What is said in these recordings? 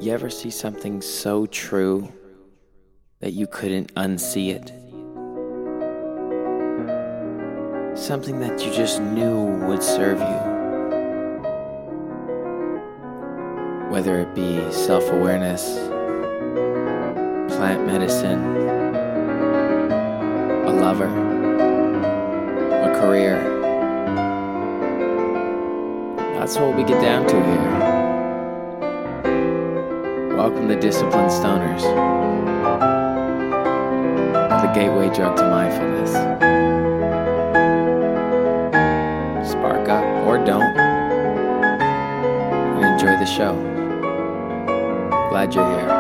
You ever see something so true that you couldn't unsee it? Something that you just knew would serve you. Whether it be self-awareness, plant medicine, a lover, a career. That's what we get down to here. Welcome to Disciplined Stoners, the gateway drug to mindfulness. Spark up or don't, and enjoy the show. Glad you're here.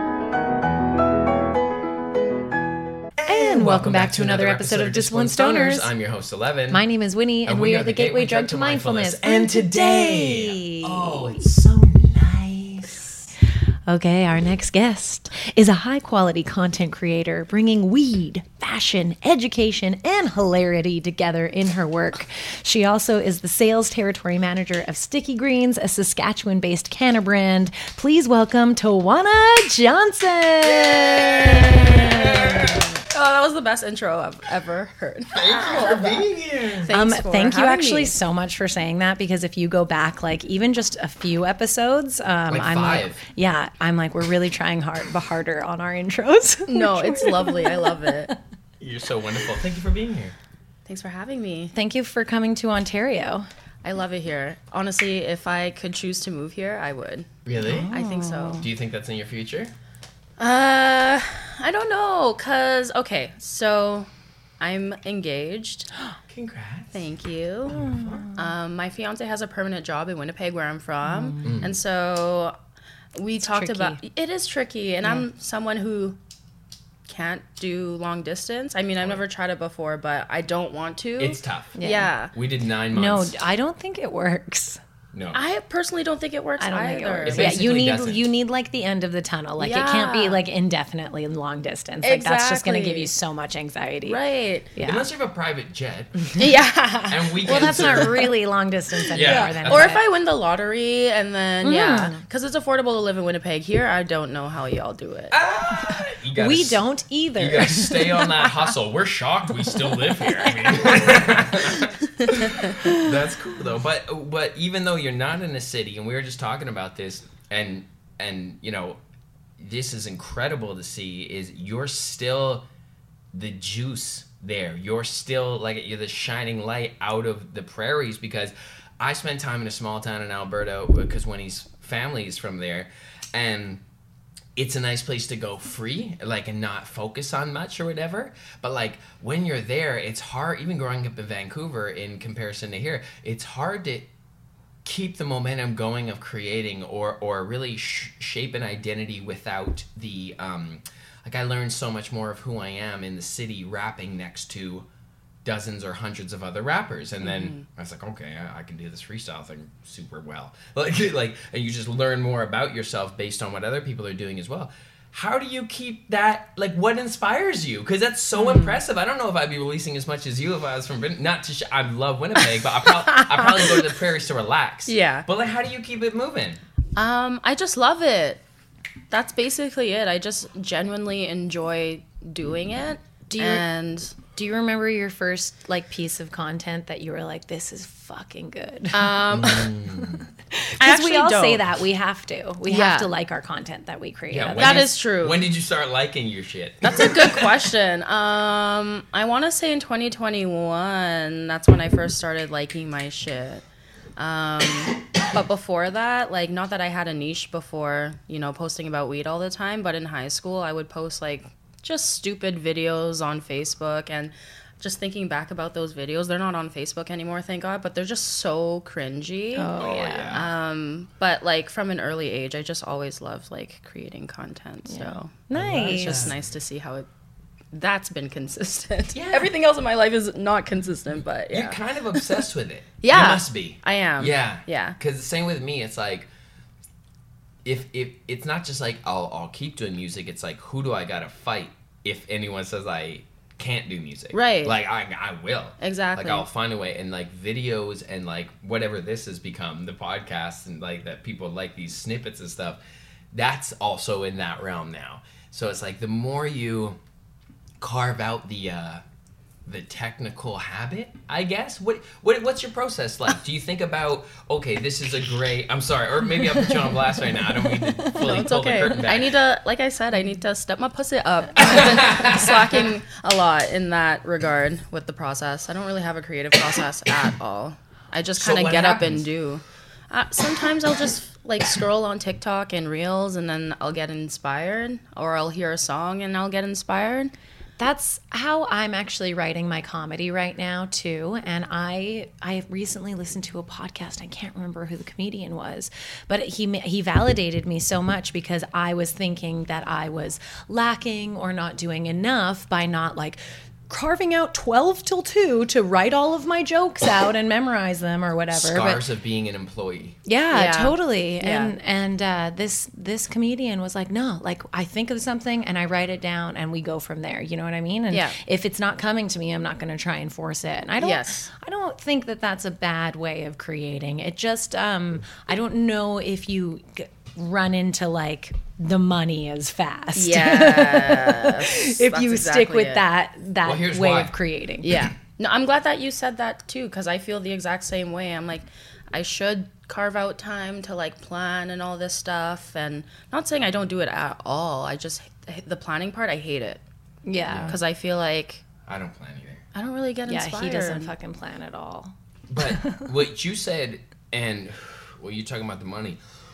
And welcome back to another episode of Disciplined Stoners. I'm your host, 11. My name is Winnie, and we are the gateway drug to mindfulness. And today, it's so nice. Okay, our next guest is a high-quality content creator bringing weed, fashion, education, and hilarity together in her work. She also is the sales territory manager of Sticky Greens, a Saskatchewan-based canna brand. Please welcome Tawana Johnson. Oh, that was the best intro I've ever heard. Thank you for being here. Thank you actually so much for saying that, because if you go back like even just a few episodes, I'm five. I'm like, we're really trying harder on our intros. No, it's lovely. I love it. You're so wonderful. Thank you for being here. Thanks for having me. Thank you for coming to Ontario. I love it here. Honestly, if I could choose to move here, I would. Really? I think so. Do you think that's in your future? I don't know, cause okay, so I'm engaged. Congrats. Thank you. My fiance has a permanent job in Winnipeg, where I'm from, and so we talked tricky. about it is tricky, and I'm someone who can't do long distance. I mean, I've never tried it before, but I don't want to. It's tough. Yeah. We did 9 No, months. I don't think it works. No. I personally don't think it works I don't either. think it works. It Yeah, you basically need doesn't. you need like the end of the tunnel. Like it can't be Yeah. like indefinitely long distance. Like that's just going to give Exactly. you so much anxiety. Right. Yeah. Unless you have a private jet. Yeah. And we Well, that's not really long distance anymore. Yeah. Then, Or is if it? I win the lottery and then, yeah. Because it's affordable to live in Winnipeg. Here, I don't know how y'all do it. You gotta We don't either. You gotta stay on that hustle. We're shocked we still live here. I mean, that's cool though. But even though you're not in a city, and we were just talking about this, and you know, this is incredible to see. Is you're still the juice there. You're still like you're the shining light out of the prairies, because I spent time in a small town in Alberta because Winnie's family is from there, and it's a nice place to go free, like, and not focus on much or whatever. But like when you're there, it's hard. Even growing up in Vancouver, in comparison to here, it's hard to keep the momentum going of creating or really shape an identity without the like I learned so much more of who I am in the city rapping next to dozens or hundreds of other rappers, and then I was like, okay, I can do this freestyle thing super well. Like, and you just learn more about yourself based on what other people are doing as well. How do you keep that? Like, what inspires you? Because that's so impressive. I don't know if I'd be releasing as much as you if I was from not to. I love Winnipeg, but I probably go to the prairies to relax. Yeah. But like, how do you keep it moving? I just love it. That's basically it. I just genuinely enjoy doing it. Do you remember your first like piece of content that you were like, this is fucking good? Because we all say that. We have to. We have to like our content that we create. Yeah, That is true. When did you start liking your shit? That's a good question. I want to say in 2021, that's when I first started liking my shit. But before that, like, not that I had a niche before, you know, posting about weed all the time, but in high school, I would post like just stupid videos on Facebook, and just thinking back about those videos, they're not on Facebook anymore, thank God, but they're just so cringy. Oh, yeah. But like from an early age, I just always loved like creating content. So Nice. it's just nice to see how that's been consistent. Yeah. Everything else in my life is not consistent, but yeah. You're kind of obsessed with it. Yeah. You must be. I am. Yeah. Yeah. Because the same with me, it's like, if it's not just like I'll keep doing music, it's like, who do I gotta fight if anyone says I can't do music? Right. Like I will. Exactly. Like I'll find a way, and like videos and like whatever this has become, the podcast, and like that people like these snippets and stuff. that's also in that realm now. So it's like the more you carve out the technical habit, I guess. What's your process like? Do you think about, okay, this is a great, I'm sorry, or maybe I'll put you on blast right now. I don't mean to fully It's pull the okay. curtain back. I need to, like I said, I need to step my pussy up. I've been slacking a lot in that regard with the process. I don't really have a creative process at all. I just So kind of what get up happens? and do. Sometimes I'll just like scroll on TikTok and Reels, and then I'll get inspired, or I'll hear a song and I'll get inspired. That's how I'm actually writing my comedy right now too. And I recently listened to a podcast. I can't remember who the comedian was, but he validated me so much because I was thinking that I was lacking or not doing enough by not like carving out 12 till 2 to write all of my jokes out and memorize them or whatever. Scars of being an employee. Yeah, Yeah. totally. Yeah. And this comedian was like, no, like I think of something and I write it down and we go from there. You know what I mean? And Yeah. if it's not coming to me, I'm not going to try and force it. And I don't think that that's a bad way of creating. It just I don't know if you run into like the money as fast. Yes. if That's you exactly stick with it. that Well, here's way why. of creating. Yeah. No, I'm glad that you said that too, because I feel the exact same way. I'm like, I should carve out time to like plan and all this stuff. And not saying I don't do it at all. I just, the planning part, I hate it. Yeah. Because I feel like I don't plan either. I don't really get Yeah, inspired. he doesn't fucking plan at all. But what you said, and well, you're talking about the money,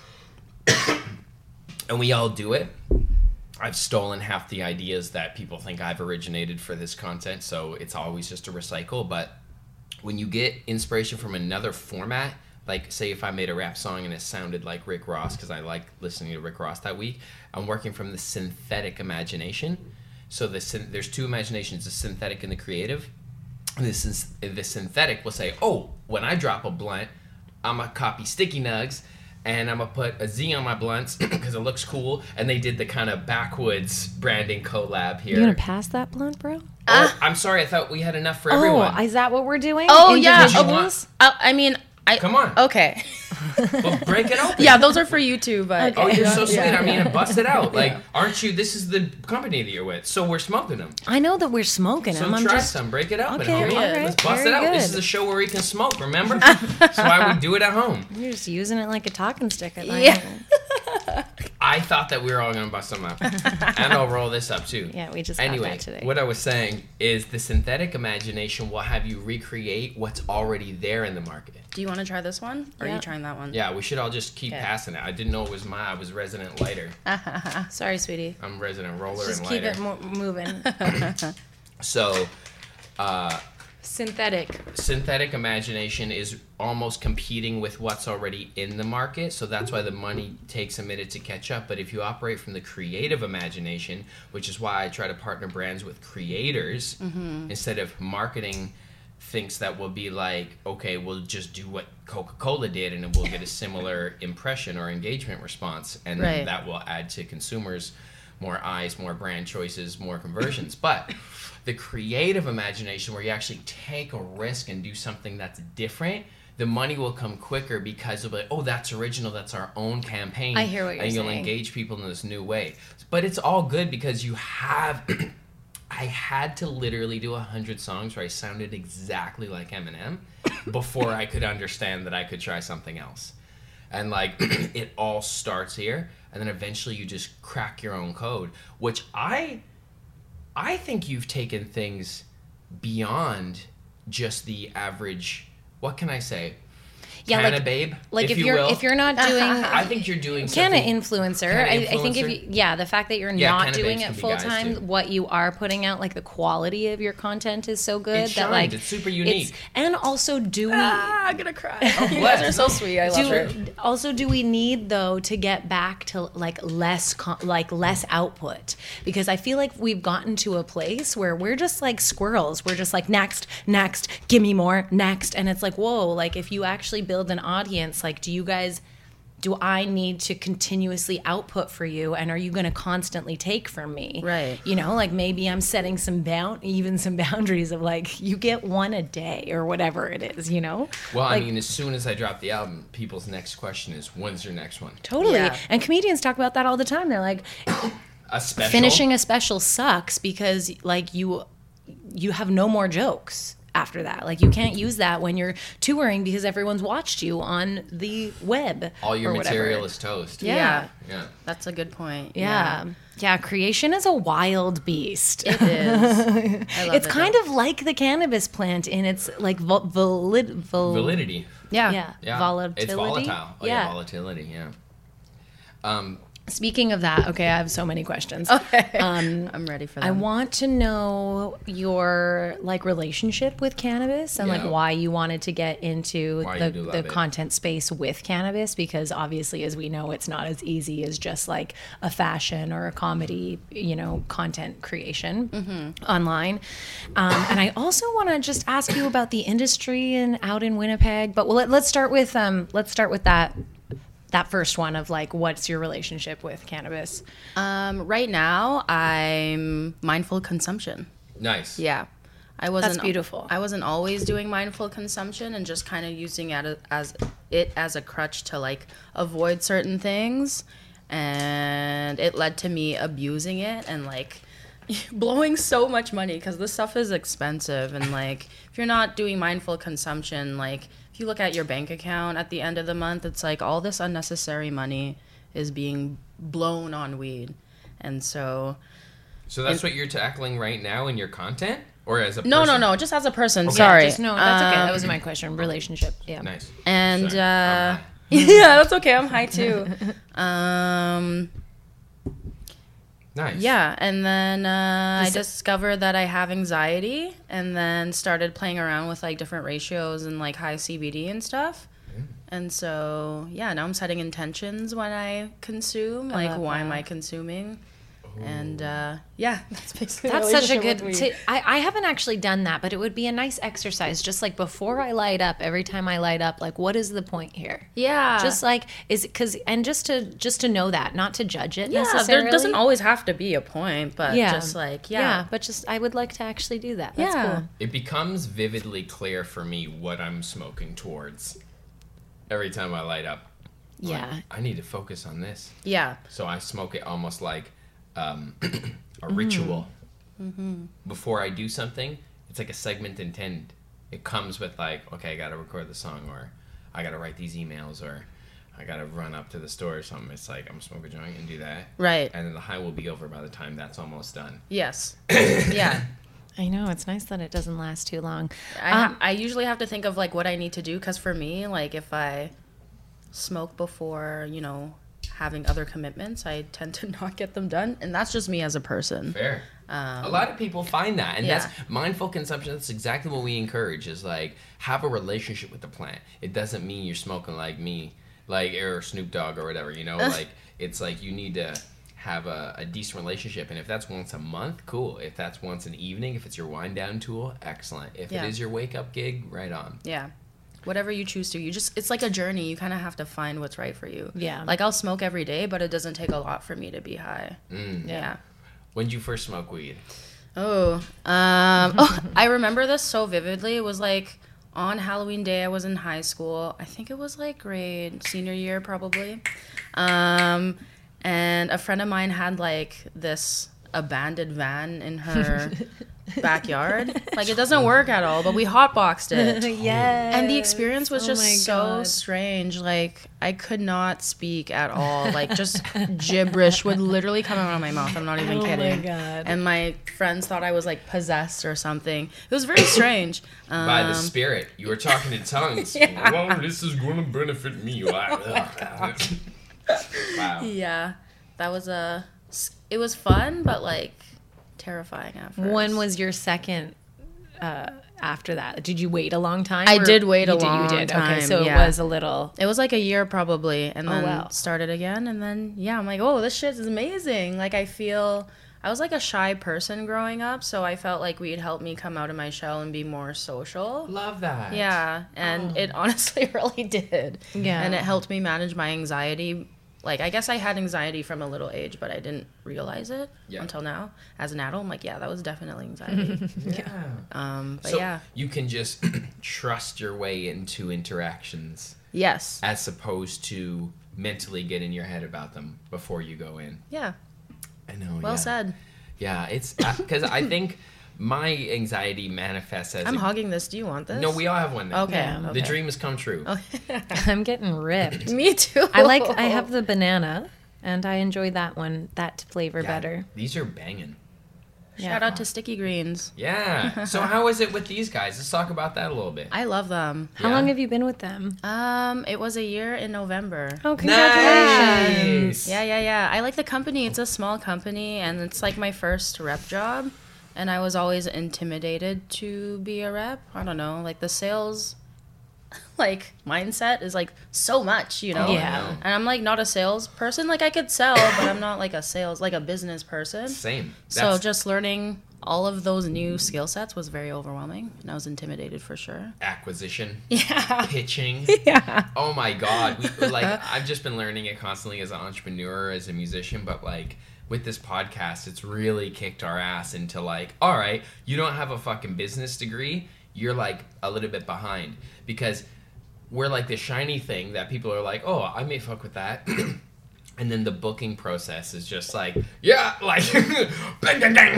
and we all do it. I've stolen half the ideas that people think I've originated for this content, so it's always just a recycle. But when you get inspiration from another format, like say if I made a rap song and it sounded like Rick Ross, because I like listening to Rick Ross that week, I'm working from the synthetic imagination. So there's two imaginations, the synthetic and the creative. The synthetic will say, oh, when I drop a blunt, I'm going to copy Sticky Nugs, and I'm going to put a Z on my blunts because it looks cool. And they did the kind of backwoods branding collab here. You gonna pass that blunt, bro? Oh, I'm sorry. I thought we had enough for everyone. Oh, is that what we're doing? Oh, yeah. Did you Individuals? I mean, Come on. Okay. Well, break it open. Yeah, those are for you too, but. Oh, you're so sweet. Yeah. I mean, bust it out. Like, aren't you? This is the company that you're with, so we're smoking them. I know that we're smoking So them. I'm try just some. Break it up. Okay, at home. all right, Let's bust very it out. This good. is a show where we can smoke. Remember? That's why we do it at home. you're just using it like a talking stick at Yeah. I thought that we were all gonna bust them up, and I'll roll this up too. Yeah, we just got Anyway, that today. what I was saying is the synthetic imagination will have you recreate what's already there in the market. Do you want to try this one? Or are Yeah. you trying that one? Yeah, we should all just keep Okay. passing it. I didn't know it was I was resident lighter. Sorry, sweetie. I'm resident roller Just and keep lighter. it moving. So, Synthetic. synthetic imagination is almost competing with what's already in the market, so that's why the money takes a minute to catch up. But if you operate from the creative imagination, which is why I try to partner brands with creators instead of marketing thinks that will be like, okay, we'll just do what Coca-Cola did and we'll get a similar impression or engagement response, and then Right. that will add to consumers more eyes, more brand choices, more conversions. But the creative imagination, where you actually take a risk and do something that's different, the money will come quicker because of like, oh, that's original, that's our own campaign. I hear what you're and you'll saying. engage people in this new way. But it's all good because you have. I had to literally do 100 songs where I sounded exactly like Eminem before I could understand that I could try something else. And like it all starts here, and then eventually you just crack your own code, which I think you've taken things beyond just the average. What can I say? Yeah, Canna like- babe, Like if you you're will. if you're not doing I think you're doing can something. influencer. Can I think if influencer? the fact that you're Yeah, not Canna doing babes it can be full guys, too. time, what you are putting out, like the quality of your content is so good It that shines. like It's super unique. and also do we I'm gonna cry. You bless. guys are so sweet. I love it. also do we need though to get back to like less output, because I feel like we've gotten to a place where we're just like squirrels. We're just like next, give me more, next, and it's like whoa. Like if you actually build an audience, like do you guys do I need to continuously output for you, and are you going to constantly take from me? Right. You know, like maybe I'm setting some boundaries of like, you get one a day or whatever it is, you know? Well, Like, I mean, as soon as I drop the album, people's next question is, when's your next one? totally. Yeah. And comedians talk about that all the time. They're like, A special? finishing a special sucks because like you have no more jokes after that. Like you can't use that when you're touring because everyone's watched you on the web. All your or whatever. material is toast. Yeah. Yeah. That's a good point. Yeah. Yeah, creation is a wild beast. It is. I love It's it, kind though. of like the cannabis plant in its like Validity. Yeah. Yeah. volatility. It's volatile. Oh, yeah. Yeah. Volatility. Yeah. Speaking of that, okay, I have so many questions. Okay. I'm ready for that. I want to know your like relationship with cannabis and Yeah. like why you wanted to get into Why you do the love it. content space with cannabis, because obviously, as we know, it's not as easy as just like a fashion or a comedy, you know, content creation online. And I also want to just ask you about the industry and out in Winnipeg. But let's start with that first one of like, what's your relationship with cannabis? Right now, I'm mindful consumption. Nice. Yeah. I wasn't beautiful. I wasn't always doing mindful consumption and just kind of using it as a crutch to like avoid certain things, and it led to me abusing it and like blowing so much money because this stuff is expensive, and like if you're not doing mindful consumption, like if you look at your bank account at the end of the month, it's like all this unnecessary money is being blown on weed. And so So that's what you're tackling right now in your content? Or as a person? no, just as a person. Okay. Sorry. Just, no, that's okay. That was my question. Relationship. Yeah. Nice. And Sorry. I'm high. yeah, that's okay. I'm high too. Nice. Yeah, and then I discovered that I have anxiety, and then started playing around with like different ratios and like high CBD and stuff. And so yeah, now I'm setting intentions when I consume. Like, love why am that. I consuming? And yeah, that's basically That's my such a relationship good. with weed. I haven't actually done that, but it would be a nice exercise. Just like before I light up, every time I light up, like what is the point here? Yeah, Just like is it because and just to know that, not to judge it yeah. necessarily. There doesn't always have to be a point, but Yeah. just like But just I would like to actually do that. That's Yeah. cool. It becomes vividly clear for me what I'm smoking towards every time I light up. Like, Yeah. I need to focus on this. yeah. So I smoke it almost like a ritual. Before I do something, it's like a segment intended. It comes with like, okay, I got to record the song, or I got to write these emails, or I got to run up to the store or something. It's like, I'm smoke a joint and do that. Right. And then the high will be over by the time that's almost done. Yes. Yeah. I know it's nice that it doesn't last too long. I usually have to think of like what I need to do, because for me, like if I smoke before, you know, having other commitments, I tend to not get them done, and that's just me as a person. Fair. A lot of people find that, and yeah. that's mindful consumption. That's exactly what we encourage, is like have a relationship with the plant. It doesn't mean you're smoking like me, like or Snoop Dogg or whatever, you know, like it's like you need to have a decent relationship, and if that's once a month, cool. If that's once an evening, if it's your wind down tool, excellent. If Yeah. it is your wake up gig, right on. Yeah. Whatever you choose to, it's like a journey. You kind of have to find what's right for you. Yeah. Like I'll smoke every day, but it doesn't take a lot for me to be high. Mm. Yeah. When did you first smoke weed? I remember this so vividly. It was like on Halloween Day. I was in high school. I think it was like senior year probably. And a friend of mine had like this abandoned van in her backyard. Like it doesn't work at all, but we hotboxed it. Yes. And the experience was Oh just my so God. strange. Like I could not speak at all. Like just gibberish would literally come out of my mouth. I'm not even kidding. God. And my friends thought I was like possessed or something. It was very strange. By the spirit. You were talking in tongues. Well, this is going to benefit me. Wow. Yeah, that was it was fun, but like terrifying at first. When was your second after that? Did you wait a long time? I or did wait a you long Okay, time, so yeah. it was a little. It was like a year probably, and then wow. started again, and then yeah, I'm like, oh, this shit is amazing. Like I feel I was like a shy person growing up, so I felt like weed helped me come out of my shell and be more social. Love that. Yeah, and it honestly really did. Yeah. And it helped me manage my anxiety. Like, I guess I had anxiety from a little age, but I didn't realize it until now. As an adult, I'm like, yeah, that was definitely anxiety. But So yeah. you can just trust your way into interactions Yes. as opposed to mentally get in your head about them before you go in. Yeah. I know. Well yeah. said. Yeah, it's because I think my anxiety manifests as I'm hogging this. Do you want this? No, we all have one now. Okay. Yeah. The okay. dream has come true. I'm getting ripped. Me too. I have the banana, and I enjoy that flavor Yeah, better. These are banging. Shout out to Sticky Greens. Yeah. So how is it with these guys? Let's talk about that a little bit. I love them. How long have you been with them? It was a year in November. Oh, congratulations. Nice. Yeah. I like the company. It's a small company, and it's like my first rep job. And I was always intimidated to be a rep. I don't know, like the sales, like mindset is like so much, you know. Oh, I Yeah. know. And I'm like not a sales person. Like I could sell, but I'm not like a business person. Same. So just learning all of those new skill sets was very overwhelming, and I was intimidated for sure. acquisition, Yeah. pitching. Yeah. Oh my God. I've just been learning it constantly as an entrepreneur, as a musician, but like with this podcast, it's really kicked our ass into like, all right, you don't have a fucking business degree. You're like a little bit behind because we're like the shiny thing that people are like, oh, I may fuck with that. And then the booking process is just like, yeah, like, bang, bang, bang.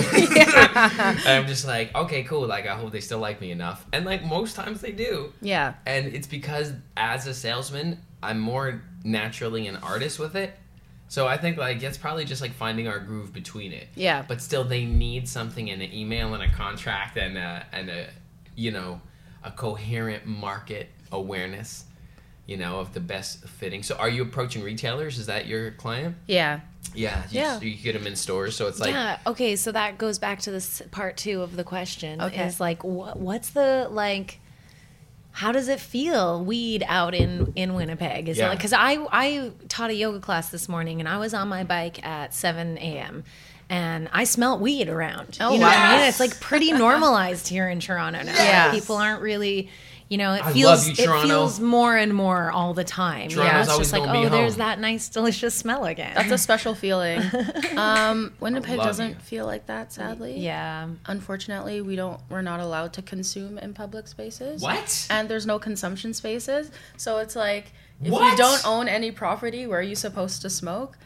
And I'm just like, okay, cool. Like, I hope they still like me enough. And like most times they do. Yeah. And it's because as a salesman, I'm more naturally an artist with it. So I think like it's probably just like finding our groove between it. Yeah. But still, they need something in an email and a contract and a you know, a coherent market awareness, you know, of the best fitting. So are you approaching retailers? Is that your client? Yeah. Yeah. You get them in stores. So it's like, Yeah. Okay. So that goes back to this part 2 of the question. Okay. Is like, what's the like? How does it feel weed out in Winnipeg? Is it Yeah. like, because I taught a yoga class this morning and I was on my bike at 7 a.m. and I smelt weed around. Oh, you know what I mean? yes! It's like pretty normalized here in Toronto now. Yes. People aren't really, you know, I love you, it Toronto. feels more and more all the time. Toronto's It's always just like, gonna be oh, there's home. that nice, delicious smell again. That's a special feeling. Winnipeg love doesn't you. feel like that, sadly. yeah. Unfortunately, we're not allowed to consume in public spaces. what? And there's no consumption spaces. So it's like, if What? you don't own any property, where are you supposed to smoke?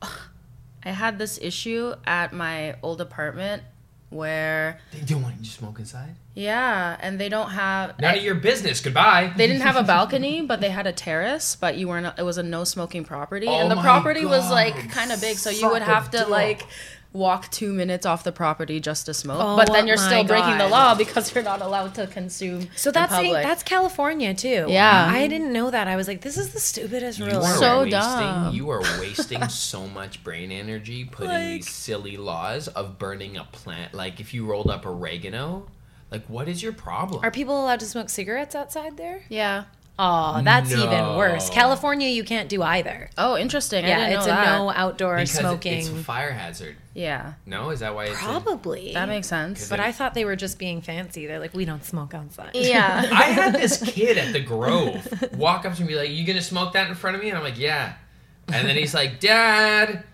I had this issue at my old apartment where, They don't want you to smoke inside? yeah, and they don't have... None of your business. Goodbye. They didn't have a balcony, but they had a terrace, but you weren't. It was a no smoking property, Oh and the my property was God. like kind of big, so you would Suck a have to dick. like walk 2 minutes off the property just to smoke. Oh but then you're my still breaking the God. law because you're not allowed to consume. So in that's public. that's California too. Yeah. I didn't know that. I was like, this is the stupidest You rule. are So wasting, dumb. You are wasting so much brain energy putting these silly laws of burning a plant. Like if you rolled up oregano, like what is your problem? Are people allowed to smoke cigarettes outside there? Yeah. Oh, that's No. even worse. California, you can't do either. Oh, interesting. I Yeah, didn't it's know a that. no outdoor because smoking. it's a fire hazard. Yeah, No, is that why it's Probably. that makes sense. But I thought they were just being fancy. They're like, we don't smoke outside. Yeah. I had this kid at the Grove walk up to me and be like, "You gonna smoke that in front of me?" And I'm like, "Yeah." And then he's like, "Dad."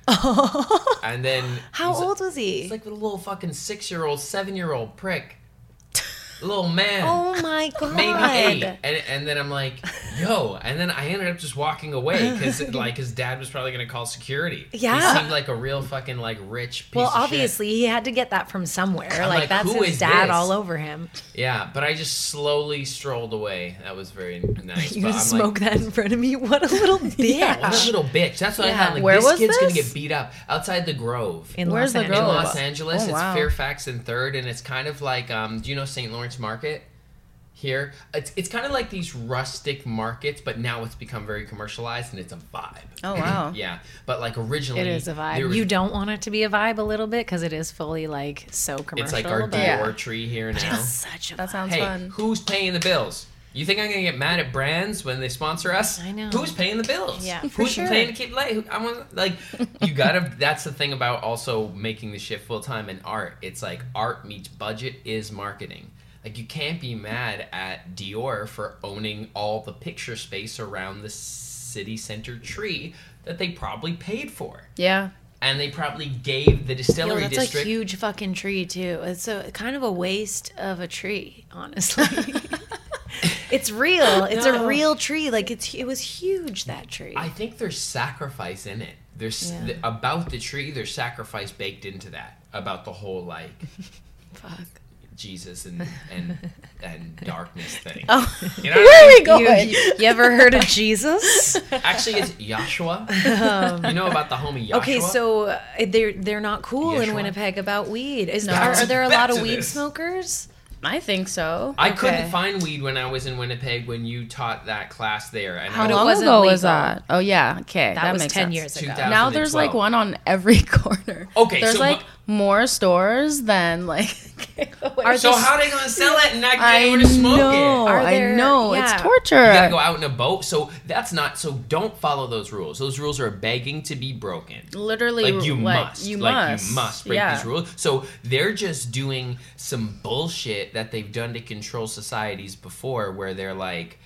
And then How he's old was he? He's like a little fucking 6-year-old, 7-year-old prick, little man. Oh my god. Maybe 8, and then I'm like, yo, and then I ended up just walking away because like his dad was probably gonna call security. Yeah. He seemed like a real fucking like rich piece Well, of shit. obviously, he had to get that from somewhere. I'm Like, like, that's who his is dad this? all over him. Yeah, but I just slowly strolled away. That was very nice. You but gonna I'm smoke like, that in front of me? What a little bitch. yeah, what a little bitch. That's what I Yeah. had. Like, Where this was kid's gonna this? get beat up outside the Grove. In Where's Los the In Angeles. Grove? Los Angeles, Oh, wow. it's Fairfax and 3rd, and it's kind of like, do you know St. Lawrence Market? Here, it's kind of like these rustic markets, but now it's become very commercialized, and it's a vibe. Oh wow. Yeah, but like originally, It is a there vibe. was- You don't want it to be a vibe a little bit because it is fully like so commercial. It's like our but Dior tree here now. it's such a That vibe. sounds Hey, fun. who's paying the bills? You think I'm gonna get mad at brands when they sponsor us? I know. Who's paying the bills? Yeah, for Who's sure. paying to keep light? I want like you gotta. That's the thing about also making the shift full time in art. It's like art meets budget is marketing. Like you can't be mad at Dior for owning all the picture space around the city center tree that they probably paid for. Yeah. And they probably gave the distillery That's district. a huge fucking tree too. It's kind of a waste of a tree, honestly. It's real. It's a real tree. Like it was huge, that tree. I think there's sacrifice in it. There's Yeah. about the tree. There's sacrifice baked into that. About the whole like Fuck. Jesus and darkness thing. Oh, You know where what I are we mean? going? You ever heard of Jesus? Actually, it's Yahshua. You know about the homie Yahshua? Okay, so they're not cool in Yeshua? Winnipeg about weed. No. Are there a Back lot of to weed this. smokers? I think so. I Okay. couldn't find weed when I was in Winnipeg when you taught that class there. And How But it long wasn't ago was legal. that? Oh yeah, okay, That was makes 10 sense. years ago. 2000. Now there's like 2012. one on every corner. Okay, there's so like what- more stores than like. So how are they gonna sell it and not get I anyone to smoke know, it? Are I there- know, yeah. it's torture. You gotta go out in a boat. So that's not. So don't follow those rules. Those rules are begging to be broken. Literally, Like you must. You like must. you must break yeah. these rules. So they're just doing some bullshit that they've done to control societies before, where they're like,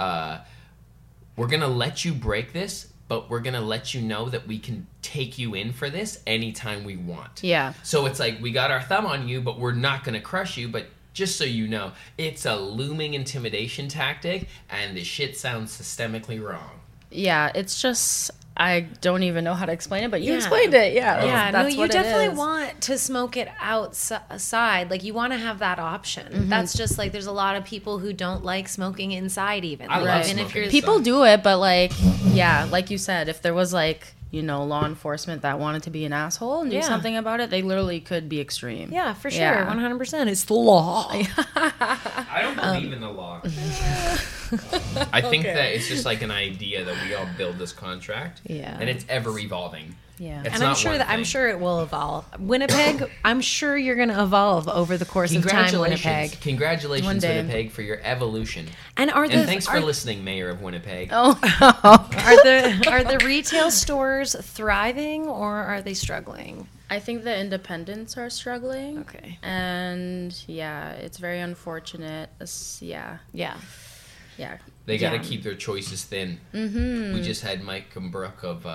"We're gonna let you break this, but we're gonna let you know that we can take you in for this anytime we want." Yeah. So it's like we got our thumb on you, but we're not gonna crush you. But just so you know, it's a looming intimidation tactic, and the shit sounds systemically wrong. Yeah, it's just I don't even know how to explain it, but you Yeah. explained it. Yeah, Yeah, that's no, you what it definitely is. want to smoke it outside. Like, you want to have that option. Mm-hmm. That's just like, there's a lot of people who don't like smoking inside, even. I Like, love even if smoking you're People do it, but like, yeah, like you said, if there was like, you know, law enforcement that wanted to be an asshole and do Yeah. something about it, they literally could be extreme. Yeah, for sure. Yeah. 100%. It's the law. I don't believe in the law. I think that it's just like an idea that we all build this contract. Yeah. And it's ever evolving. Yeah. It's And I'm not sure one that thing. I'm sure it will evolve. Winnipeg, I'm sure you're going to evolve over the course of time, Congratulations. Winnipeg. Congratulations, One day. Winnipeg, for your evolution. And are And the thanks for listening, Mayor of Winnipeg. Oh, are the retail stores thriving, or are they struggling? I think the independents are struggling. Okay. And yeah, it's very unfortunate. Yeah. Yeah. Yeah. They got to Yeah. keep their choices thin. Mm-hmm. We just had Mike Brook of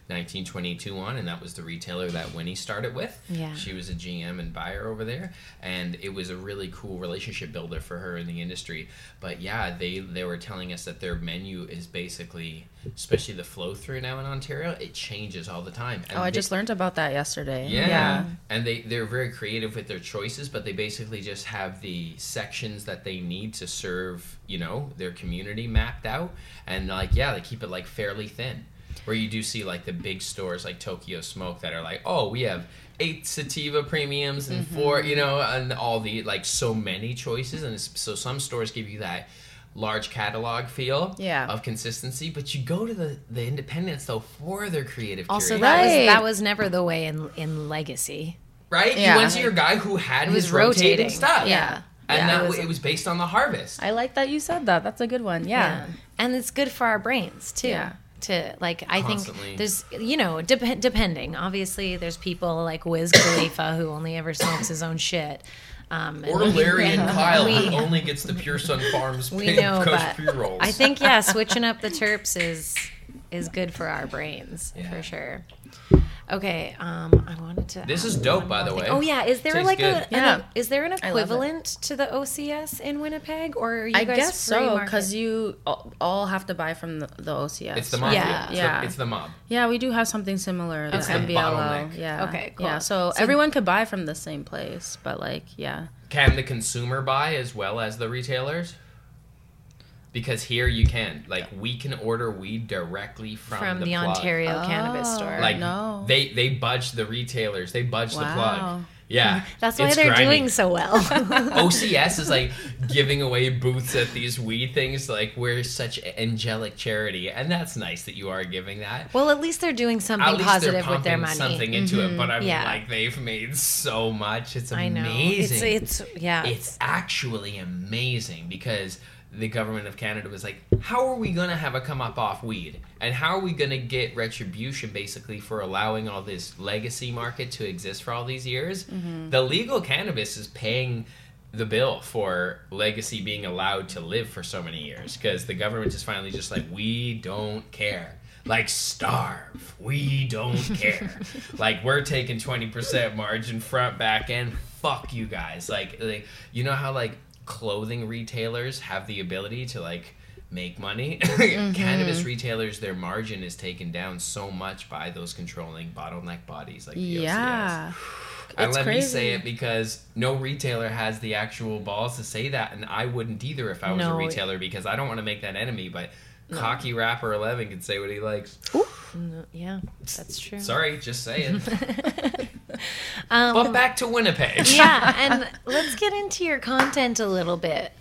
1922 on, and that was the retailer that Winnie started with. Yeah. She was a GM and buyer over there, and it was a really cool relationship builder for her in the industry. But yeah, they were telling us that their menu is basically, especially the flow through now in Ontario, it changes all the time. And Oh, I they- just learned about that yesterday. yeah. And they're very creative with their choices, but they basically just have the sections that they need to serve, you know, their community mapped out. And like, yeah, they keep it like fairly thin. Where you do see like the big stores like Tokyo Smoke that are like, oh, we have 8 sativa premiums and 4, you know, and all the like so many choices. And so some stores give you that large catalog feel Yeah. of consistency, but you go to the independents though for their creative Also, curating. Right. that was never the way in Legacy. Right? Yeah. You went to your guy who had It was his rotating rotating. stuff. Yeah. And Yeah. that it was based on the harvest. I like that you said that. That's a good one. Yeah. And it's good for our brains too. Yeah. To like, I Constantly. think there's, you know, depending. Obviously, there's people like Wiz Khalifa who only ever smokes his own shit. And Or Larry and Kyle We- who only gets the Pure Sun Farms we know, Coast but pre-rolls. I think switching up the terps is good for our brains Yeah. for sure. Okay, I wanted to. This is ask dope, one by more the thing. way. Oh yeah, is there Tastes like good. Yeah. is there an love it. equivalent to the OCS in Winnipeg, or are you I guys guess free so, market? because you all have to buy from the OCS. It's the mob. Yeah. Yeah. It's the mob. Yeah, we do have something similar. It's the the MBLO. bottleneck. Yeah. Okay, cool. Yeah, so everyone could buy from the same place, but like, yeah. Can the consumer buy as well as the retailers? Because here you can. Like, we can order weed directly from the plug. Ontario cannabis store. Like, No. they budge the retailers. They budge the Wow. plug. Yeah. That's why it's they're grimy. doing so well. OCS is like giving away booths at these weed things. Like, we're such angelic charity, and that's nice that you are giving that. Well, at least they're doing At something least positive they're with their pumping money. something into it. But I mean, Yeah. like, they've made so much. It's I know. amazing. It's yeah. It's actually amazing because the government of Canada was like, how are we going to have a come up off weed? And how are we going to get retribution basically for allowing all this legacy market to exist for all these years? The legal cannabis is paying the bill for legacy being allowed to live for so many years, because the government is finally just like, we don't care. Like, starve. We don't care. Like, we're taking 20% margin front, back end. Fuck you guys. Like, you know how, like, clothing retailers have the ability to, like, make money? Cannabis retailers, their margin is taken down so much by those controlling bottleneck bodies like the Yeah. And It's let me crazy. say it because no retailer has the actual balls to say that, and I wouldn't either if I was a No. retailer, because I don't want to make that enemy, but cocky rapper 11 can say what he likes. No, yeah, that's true. Sorry, just saying. But back to Winnipeg. Yeah, and let's get into your content a little bit.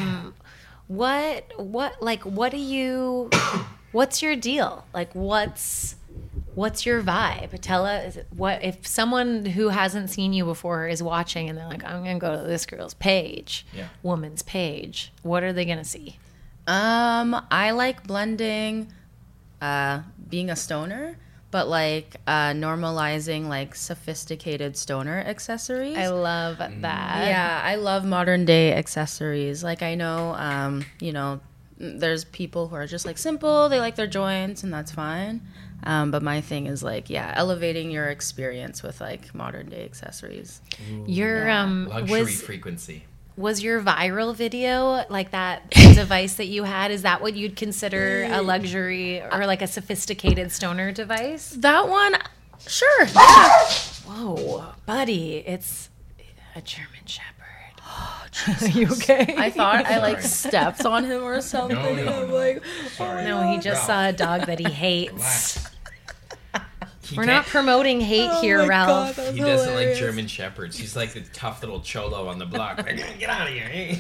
What do you, what's your deal? Like, what's your vibe? Tell us, what if someone who hasn't seen you before is watching and they're like, I'm gonna go to this girl's page, woman's page. What are they gonna see? I like blending being a stoner, but like normalizing like sophisticated stoner accessories. I love that. Yeah, I love modern day accessories. Like, I know, you know, there's people who are just like simple, they like their joints, and that's fine. But my thing is like, elevating your experience with like modern day accessories. Your Luxury frequency. was your viral video, like that device that you had, is that what you'd consider a luxury or like a sophisticated stoner device? That one, sure. Yeah. Whoa, buddy, it's a German Shepherd. Are you okay? I thought I like Sorry. stepped on him or something. No, and no, I'm no. like, Sorry. No, he just saw a dog that he hates. Relax. He We're can't- not promoting hate here, my Ralph. God, that was He doesn't like hilarious. German Shepherds. He's like the tough little cholo on the block. Like, get out of here.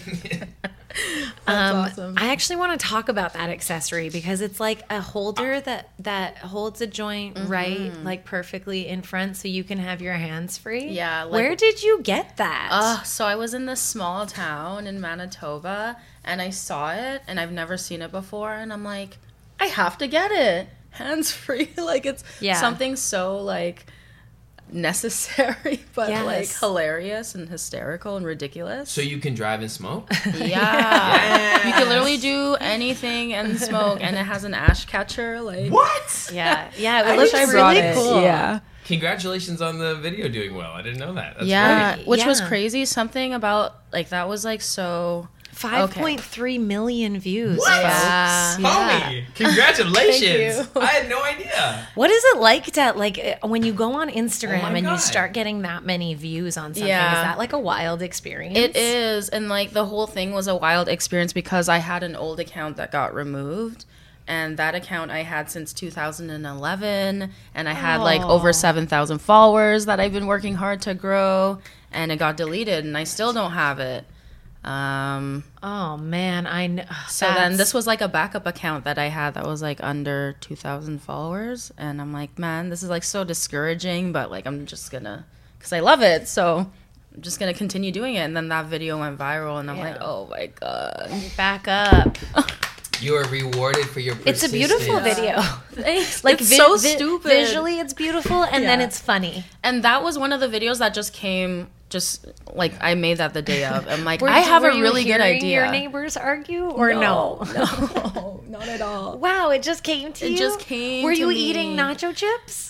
That's awesome. I actually want to talk about that accessory because it's like a holder that holds a joint right, like perfectly in front, so you can have your hands free. Yeah, like- Where did you get that? So I was in this small town in Manitoba, and I saw it, and I've never seen it before, and I'm like, I have to get it. Hands free. Like, it's something so like necessary, but like hilarious and hysterical and ridiculous. So you can drive and smoke? Yeah. You can literally do anything and smoke, and it has an ash catcher. Like, What? Yeah, it I looks wish I brought really it. cool. Yeah. Congratulations on the video doing well. I didn't know that. That's Yeah, great. which was Yeah. crazy. Something about like that was like so 5.3 million views. What? Yeah. Homie, congratulations. Thank you. I had no idea. What is it like to when you go on Instagram Oh my and God. you start getting that many views on something? Yeah. Is that like a wild experience? It is, and like the whole thing was a wild experience because I had an old account that got removed, and that account I had since 2011, and I had like over 7,000 followers that I've been working hard to grow, and it got deleted, and I still don't have it. Oh man, I know. So then this was like a backup account that I had that was like under 2,000 followers, and I'm like, man, this is like so discouraging, but like I'm just gonna, because I love it, so I'm just gonna continue doing it. And then that video went viral, and I'm like, oh my god. back up. You are rewarded for your It's a persistence. beautiful video. Thanks. Like It's so stupid. Visually, it's beautiful, and then Yeah. it's funny. And that was one of the videos that just came, just like I made that the day of. I'm like, Were- I have were a you really good hearing idea. Your neighbors argue or no? No, not at all. Wow, it just came to you. It just came Were to you me. eating nacho chips?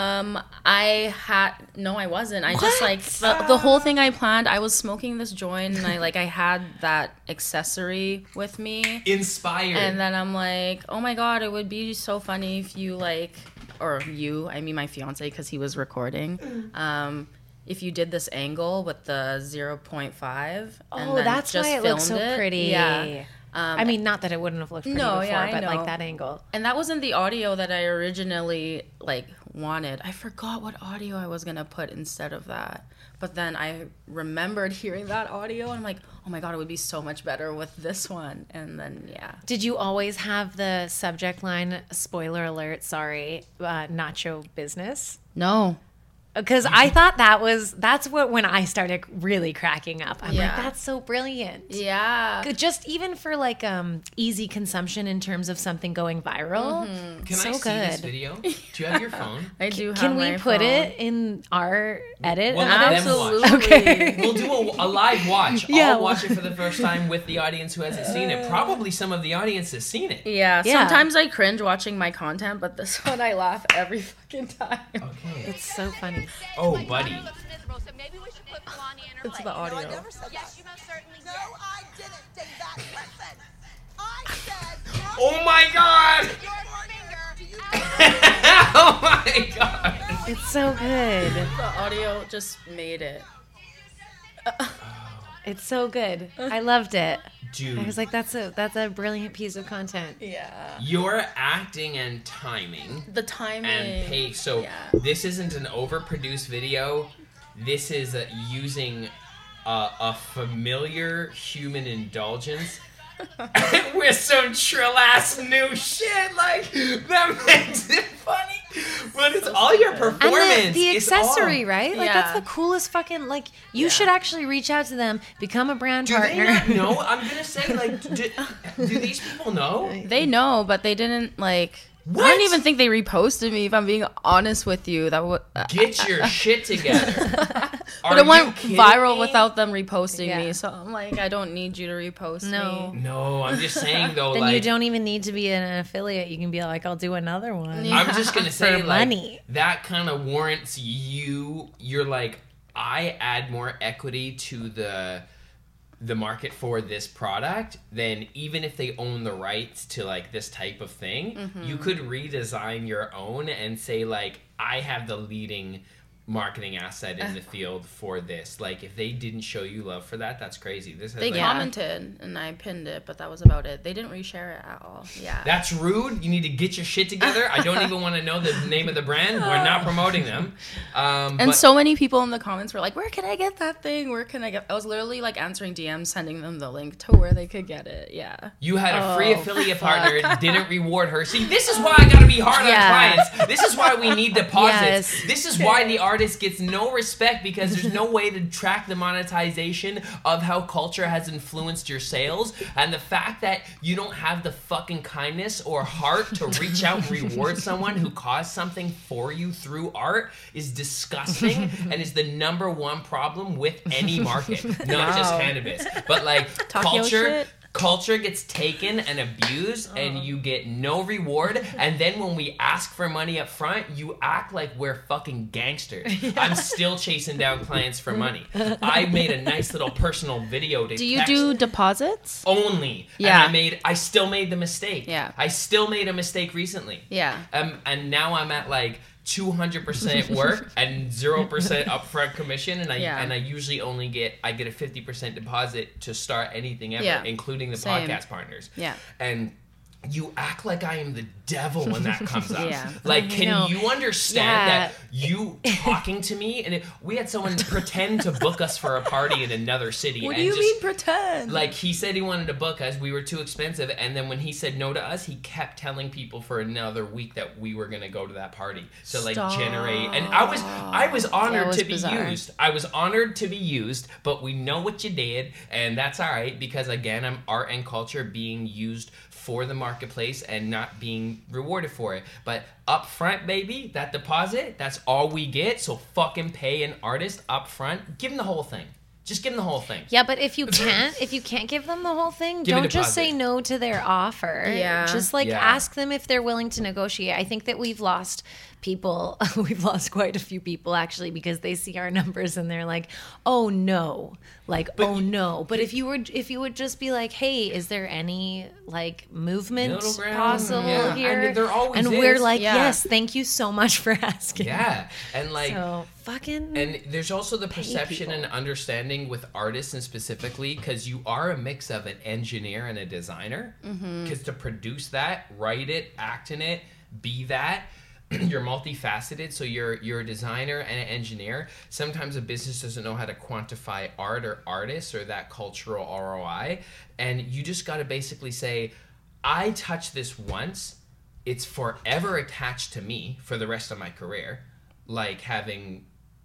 No, I wasn't. I just like the whole thing I planned. I was smoking this joint, and I had that accessory with me. Inspired. And then I'm like, oh my god, it would be so funny if you I mean my fiance, because he was recording. If you did this angle with the 0.5. and Oh, then that's just why it looks so filmed it. pretty. Yeah. I mean, not that it wouldn't have looked pretty No, before, yeah, I but like know. that angle. And that wasn't the audio that I originally wanted. I forgot what audio I was gonna put instead of that. But then I remembered hearing that audio, and I'm like, oh my god, it would be so much better with this one. And then Did you always have the subject line, spoiler alert, sorry, nacho business? no. because I thought that's what when I started really cracking up. I'm like, Yeah. that's so brilliant. Yeah. Good, just even for like easy consumption in terms of something going viral. Can so I see this good. video? Do you have your phone? I do have Can we my put phone. it in our edit? Well, of let this? them watch. Absolutely. Okay. We'll do a live watch. Yeah. I'll watch it for the first time with the audience who hasn't seen it. Probably some of the audience has seen it. Yeah, Yeah. sometimes I cringe watching my content, but this one I laugh every fucking time. Okay. It's so funny. Oh, buddy. It's the audio. Yes, you most certainly did. No, I didn't say that. Listen, I said Oh my god! your finger. Oh my god! It's so good. The audio just made it. It's so good. I loved it. Dude, I was like, that's a brilliant piece of content. Yeah. your acting and timing The timing. and pace. So Yeah. this isn't an overproduced video. This is using a familiar human indulgence with some trill ass new shit. Like that makes it funny. But it's all your performance. And the It's all- accessory, right? Like that's Yeah. the coolest fucking like. You Yeah. should actually reach out to them, become a brand Do partner. they not know? I'm gonna say, like, do these people know? They know, but they didn't like. What? I don't even think they reposted me. If I'm being honest with you, that would. Get your shit together. But it went kidding viral me? without them reposting Yeah. me, so I'm like, I don't need you to repost No. me. No, I'm just saying though. Then like, you don't even need to be an affiliate. You can be like, I'll do another one. Yeah. I'm just gonna say, For like, money. that kind of warrants you. You're like, I add more equity to the market for this product, then even if they own the rights to like this type of thing, you could redesign your own and say like, I have the leading marketing asset in the field for this. Like if they didn't show you love for that, that's crazy. This has They like, commented and I pinned it, but that was about it. They didn't reshare it at all. Yeah. that's rude. You need to get your shit together. I don't even want to know the name of the brand. We're not promoting them. And But- so many people in the comments were like, where can I get that thing? Where can I get? I was literally like answering DMs, sending them the link to where they could get it. Yeah. you had a free Oh, affiliate partner, didn't reward her. See, this is why I gotta be hard Yeah. on clients. This is why we need deposits. Yes. This is why the artist gets no respect, because there's no way to track the monetization of how culture has influenced your sales. And the fact that you don't have the fucking kindness or heart to reach out and reward someone who caused something for you through art is disgusting and is the number one problem with any market, not just cannabis. But like Talk your shit. culture gets taken and abused and you get no reward, and then when we ask for money up front, you act like we're fucking gangsters. I'm still chasing down clients for money. I made a nice little personal video to Do you text do deposits? only. Yeah. And I still made the mistake. Yeah. I still made a mistake recently. Yeah. And now I'm at like 200% work and 0% upfront commission, and Yeah. I usually only get a 50% deposit to start anything ever, Yeah. including the Same. podcast partners. Yeah. And you act like I am the devil when that comes up. Yeah. Like, I know. can you understand Yeah. that you talking to me, and we had someone pretend to book us for a party in another city. What and do you just, mean pretend? like, he said he wanted to book us. We were too expensive. And then when he said no to us, he kept telling people for another week that we were going to go to that party to like Stop. generate. And I was honored That was to be bizarre. used. I was honored to be used, but we know what you did. And that's all right, because again, I'm art and culture being used for the marketplace and not being rewarded for it. But up front, baby, that deposit, that's all we get. So fucking pay an artist up front. Give them the whole thing. Just give them the whole thing. Yeah, but if you can't give them the whole thing, Give a don't just say deposit. no to their offer. Yeah. Just like Yeah. ask them if they're willing to negotiate. I think that we've lost people. We've lost quite a few people actually because they see our numbers and they're like, "Oh no." Like, "Oh no." But if you would just be like, "Hey, is there any like movement Middle ground, possible yeah. here?" And there always and we're is. like, Yeah. "Yes, thank you so much for asking." Yeah. And like So fucking and there's also the perception people. and understanding with artists, and specifically because you are a mix of an engineer and a designer. Because to produce that, write it, act in it, be that, you're multifaceted. So you're a designer and an engineer. Sometimes a business doesn't know how to quantify art or artists or that cultural ROI, and you just got to basically say, I touch this once, it's forever attached to me for the rest of my career. Like having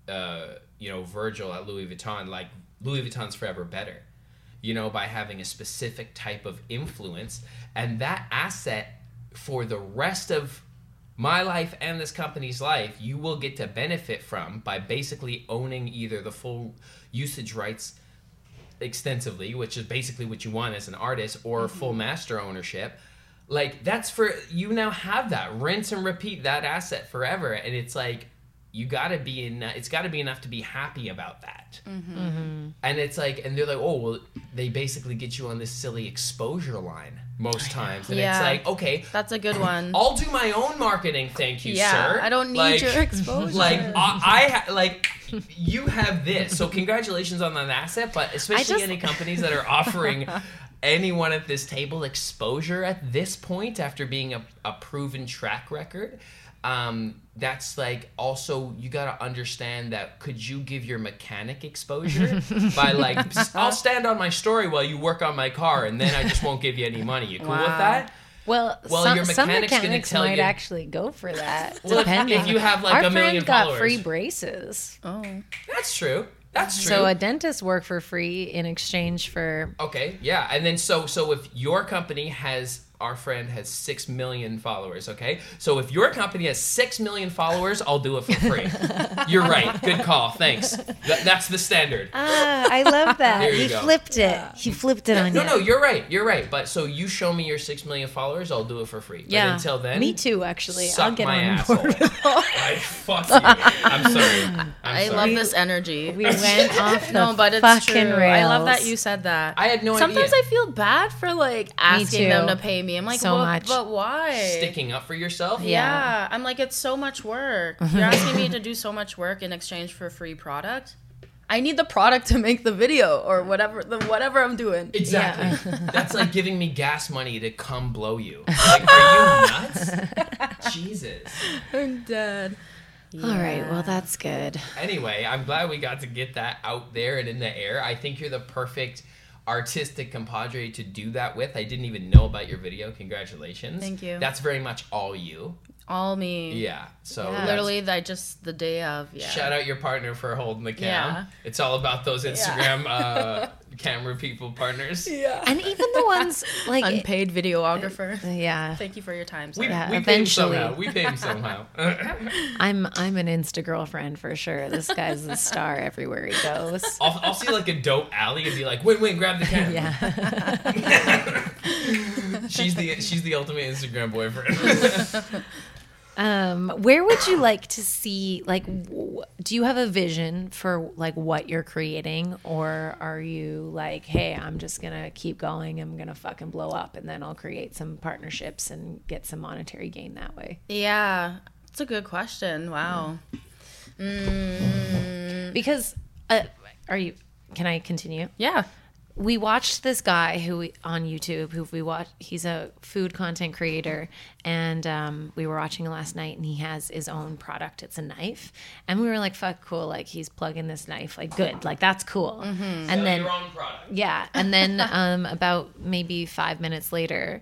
Virgil at Louis Vuitton, like Louis Vuitton's forever better, by having a specific type of influence, and that asset for the rest of my life and this company's life, you will get to benefit from by basically owning either the full usage rights extensively, which is basically what you want as an artist, or full master ownership. Like, that's for you now have that rinse and repeat that asset forever, and it's like it's got to be enough to be happy about that. And it's like, and they're like, oh well, they basically get you on this silly exposure line most times, and it's like, okay, that's a good one. I'll do my own marketing, thank you, sir. I don't need your exposure. Like you have this, so congratulations on that asset, but especially any companies that are offering anyone at this table exposure at this point after being a proven track record, that's like, also you got to understand that, could you give your mechanic exposure by like, I'll stand on my story while you work on my car, and then I just won't give you any money. You cool with that? Well, your some mechanic's gonna mechanics tell might you- actually go for that. Well, depending. if you have like Our a million friend got followers. free braces. Oh. That's true. That's true. So a dentist worked for free in exchange for. Okay, yeah, and then so if your company our friend has 6 million followers, okay? So if your company has 6 million followers, I'll do it for free. You're right. Good call. Thanks. That's the standard. I love that. There you He go. flipped it. He flipped it on you. No, you're right. You're right. But so you show me your 6 million followers, I'll do it for free. Yeah. But until then, Me too, actually. suck I'll get my on asshole. board. Like, fuck you. I'm sorry. I love this energy. We went off the No, but it's fucking true. rails. I love that you said that. I had no Sometimes idea. I feel bad for like asking them too. to pay me. I'm like, So what, much. but why? Sticking up for yourself? Yeah. I'm like, it's so much work. You're asking me to do so much work in exchange for free product. I need the product to make the video or whatever I'm doing. Exactly. That's like giving me gas money to come blow you. Like, are you nuts? Jesus. I'm dead. All right. Well, that's good. Anyway, I'm glad we got to get that out there and in the air. I think you're the perfect artistic compadre to do that with. I didn't even know about your video. Congratulations. Thank you. That's very much all you. All me. Yeah. So Yeah. that's- Literally, the day of. Yeah. shout out your partner for holding the cam. Yeah. It's all about those Instagram camera people partners. Yeah. And even the ones like Unpaid videographer. yeah. Thank you for your time, sir. We, Yeah, we pay him eventually. somehow. We pay him somehow. I'm an Insta girlfriend for sure. This guy's a star everywhere he goes. I'll see like a dope alley and be like, wait, grab the camera. Yeah. She's the ultimate Instagram boyfriend. Where would you like to see, like, do you have a vision for like what you're creating, or are you like, hey, I'm just gonna keep going, I'm gonna fucking blow up, and then I'll create some partnerships and get some monetary gain that way? Yeah. It's a good question. Wow. Because can I continue? Yeah. We watched this guy on YouTube he's a food content creator, and we were watching it last night, and he has his own product. It's a knife, and we were like, fuck, cool, like he's plugging this knife, like good, like that's cool. And Sell then your own product. yeah, and then about maybe 5 minutes later,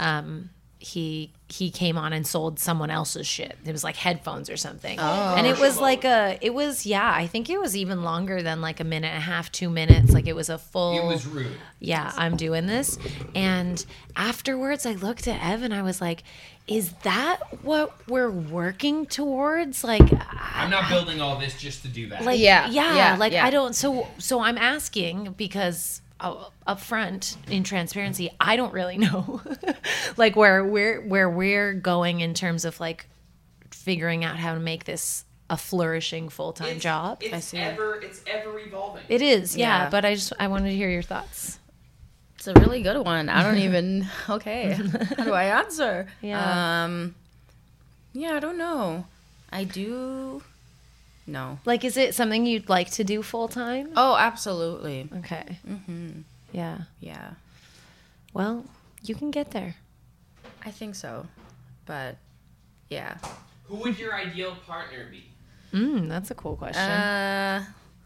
he came on and sold someone else's shit. It was like headphones or something. Oh. And it was like I think it was even longer than like a minute and a half, 2 minutes. Like it was a full. It was rude. Yeah, I'm doing this. And afterwards I looked at Ev and I was like, is that what we're working towards? Like, I'm not building all this just to do that. like, Yeah, like yeah. I don't, so I'm asking because up front in transparency, I don't really know like where we're going in terms of like figuring out how to make this a flourishing full-time job. It's ever evolving. It is, yeah, Yeah. but I wanted to hear your thoughts. It's a really good one. I don't even. Okay. How do I answer? Yeah. Yeah, I don't know. I do. No. Like, is it something you'd like to do full-time? Oh, absolutely. Okay. Yeah. Yeah. Well, you can get there. I think so. But, yeah. Who would your ideal partner be? That's a cool question.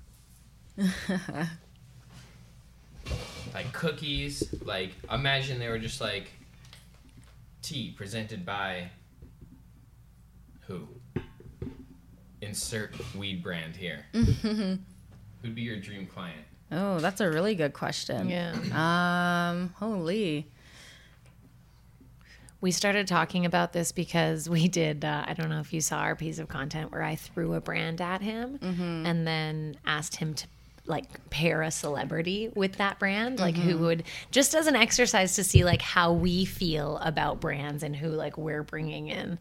Like cookies, like imagine they were just like tea presented by who? insert weed brand here. Who'd be your dream client? Oh, that's a really good question. Yeah. Holy. We started talking about this because we did, I don't know if you saw our piece of content where I threw a brand at him and then asked him to like pair a celebrity with that brand, like who would, just as an exercise to see like how we feel about brands and who like we're bringing in.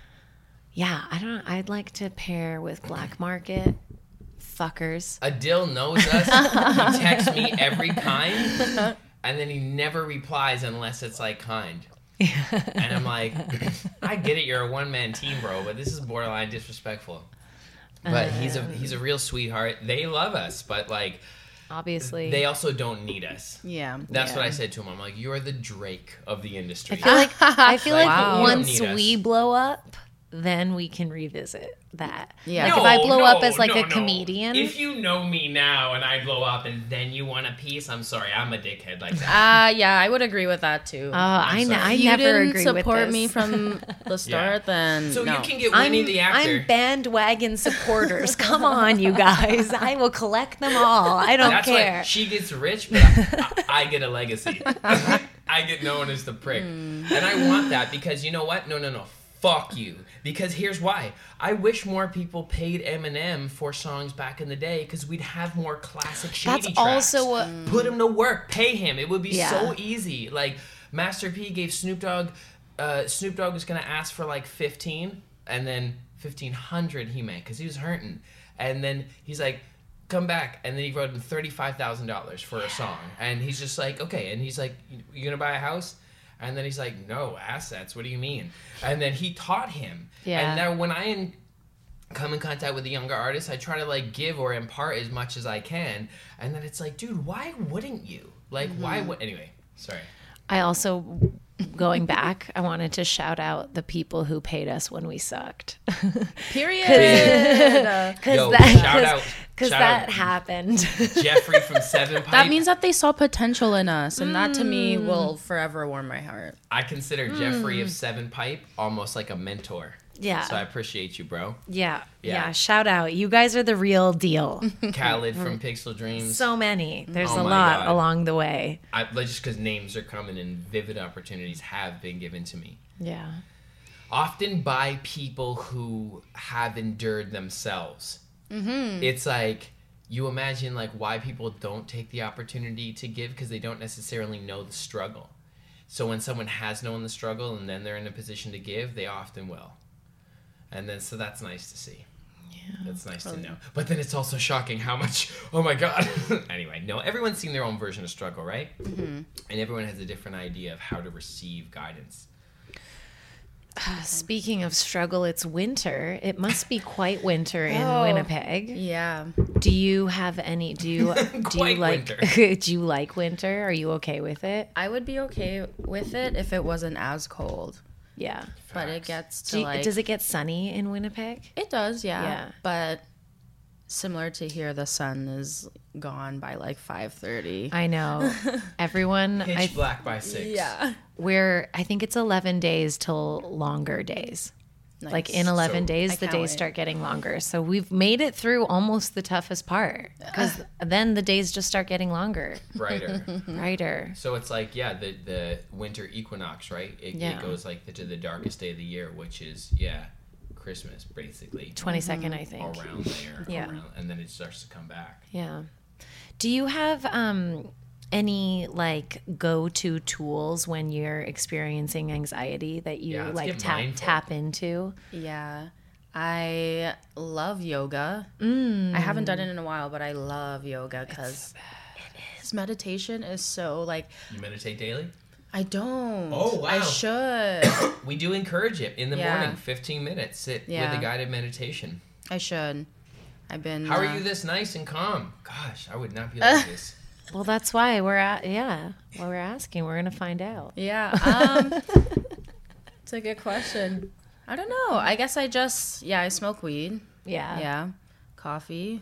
Yeah, I'd like to pair with Black Market. Fuckers. Adil knows us. He texts me every kind, and then he never replies unless it's like kind. And I'm like, I get it, you're a one-man team, bro, but this is borderline disrespectful. But he's a real sweetheart. They love us, but like, Obviously. they also don't need us. Yeah. That's what I said to him. I'm like, you're the Drake of the industry. I feel like Wow. once You don't need we us. blow up, then we can revisit that. Yeah. Like No, if I blow up as like no, a no. comedian. If you know me now and I blow up and then you want a piece, I'm sorry, I'm a dickhead like that. Yeah, I would agree with that too. I sorry. If you never didn't agree support with me this. from the start, then So no. you can get Winnie the actor. I'm bandwagon supporters. Come on, you guys. I will collect them all. I don't That's care. why she gets rich, but I get a legacy. I get known as the prick. And I want that because you know what? No. Fuck you. Because here's why. I wish more people paid Eminem for songs back in the day because we'd have more classic shady That's tracks. also what. Put him to work. Pay him. It would be Yeah. so easy. Like, Master P gave Snoop Dogg... Snoop Dogg was going to ask for like 15 and then 1,500 he made because he was hurting. And then he's like... come back, and then he wrote him $35,000 for a song, and he's just like, okay, and he's like, you gonna buy a house? And then he's like, no, assets, what do you mean? And then he taught him. Yeah. And now when I come in contact with the younger artists, I try to like give or impart as much as I can, and then it's like, dude, why wouldn't you? Like, why would, anyway, sorry. I also, going back, I wanted to shout out the people who paid us when we sucked. Period. Yo, shout out that happened. Jeffrey from Seven Pipe. That means that they saw potential in us, and that to me will forever warm my heart. I consider Jeffrey of Seven Pipe almost like a mentor. Yeah. So I appreciate you, bro. Yeah. Yeah. Shout out. You guys are the real deal. Khaled from Pixel Dreams. So many. There's Oh a my lot God. along the way. Just because names are coming and vivid opportunities have been given to me. Yeah. Often by people who have endured themselves. It's like, you imagine like why people don't take the opportunity to give because they don't necessarily know the struggle. So when someone has known the struggle and then they're in a position to give, they often will. And then, so that's nice to see. Yeah. That's nice to know. But then it's also shocking how much, oh my God. Anyway, no, everyone's seen their own version of struggle, right? And everyone has a different idea of how to receive guidance. Speaking of struggle, it's winter. It must be quite winter in Oh. Winnipeg. Yeah. Do you have any? Do you Quite like? winter. Do you like winter? Are you okay with it? I would be okay with it if it wasn't as cold. Yeah. But it Facts. gets to like... Does it get sunny in Winnipeg? It does, yeah. Yeah. But similar to here, the sun is gone by like 5:30. I know. Everyone. Pitch black by 6. I think it's 11 days till longer days. Like in 11 So- days, I the can't days wait. start getting longer. So we've made it through almost the toughest part because then the days just start getting longer, Brighter. brighter. So it's like, yeah, the winter equinox, right? It Yeah. goes like to the darkest day of the year, which is, Christmas, basically. 22nd, I think. Around there. Yeah. And then it starts to come back. Yeah. Do you have any like go-to tools when you're experiencing anxiety that you let's like get mindful. tap into? Yeah. I love yoga. I haven't done it in a while, but I love yoga because meditation is so like... You meditate daily? I don't. Oh, wow. I should. We do encourage it in the Yeah. morning, 15 minutes. Sit Yeah. with a guided meditation. I should. I've been... How are you this nice and calm? Gosh, I would not be like this. Well, that's why we're asking. We're gonna find out. Yeah. It's a good question. I don't know. I guess I smoke weed. Yeah. Yeah. Coffee.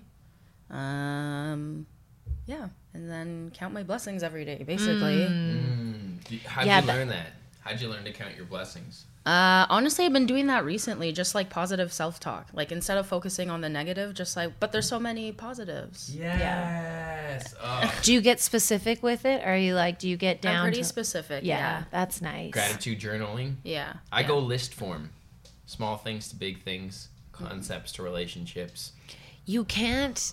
Yeah. And then count my blessings every day, basically. How'd Yeah, you learn that? How'd you learn to count your blessings? Honestly, I've been doing that recently, just like positive self-talk. Like instead of focusing on the negative, just like, but there's so many positives. Yes. Oh. Do you get specific with it? Or are you like, do you get down I'm pretty to... specific. Yeah, Yeah. that's nice. Gratitude journaling. Yeah. I go list form. Small things to big things, concepts to relationships. You can't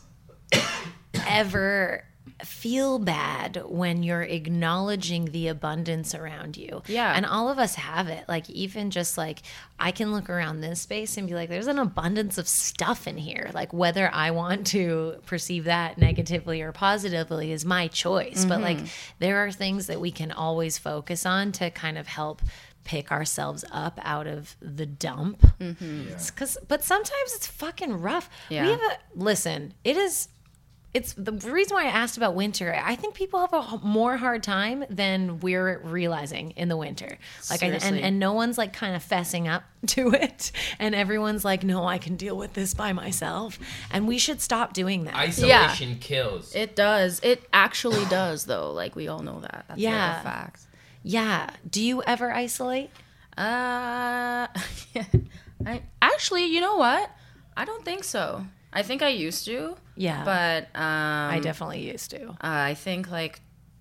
ever feel bad when you're acknowledging the abundance around you. Yeah. And all of us have it. Like, even just like, I can look around this space and be like, there's an abundance of stuff in here. Like, whether I want to perceive that negatively or positively is my choice. But like, there are things that we can always focus on to kind of help pick ourselves up out of the dump. But sometimes it's fucking rough. Yeah. We have listen, it's the reason why I asked about winter. I think people have a more hard time than we're realizing in the winter. Like, Seriously. and no one's like kind of fessing up to it, and everyone's like, "No, I can deal with this by myself." And we should stop doing that. Isolation kills. It does. It actually does, though. Like, we all know that. That's Yeah. like a fact. Yeah. Do you ever isolate? Yeah. Actually, you know what? I don't think so. I think I used to. Yeah. But I definitely used to. I think like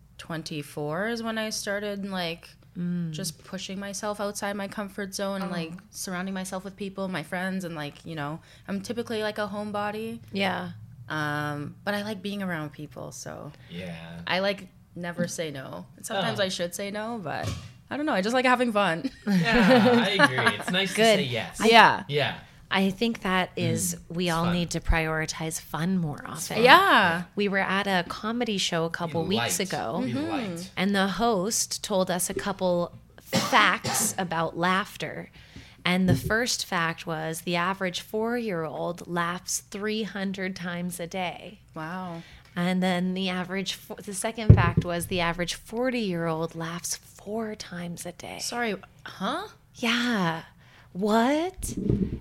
24 is when I started like just pushing myself outside my comfort zone and like surrounding myself with people, my friends, and like, you know, I'm typically like a homebody. Yeah. But I like being around people, so Yeah. I like never say no. And sometimes I should say no, but I don't know. I just like having fun. Yeah, I agree. It's nice to Good. say yes. Yeah. Yeah. I think that is, we all fun. need to prioritize fun more often. Yeah. We were at a comedy show a couple weeks ago. Be light. And the host told us a couple facts about laughter. And the first fact was the average 4-year-old laughs 300 times a day. Wow. And then the second fact was the average 40-year-old laughs 4 times a day. Sorry. Huh? Yeah. What?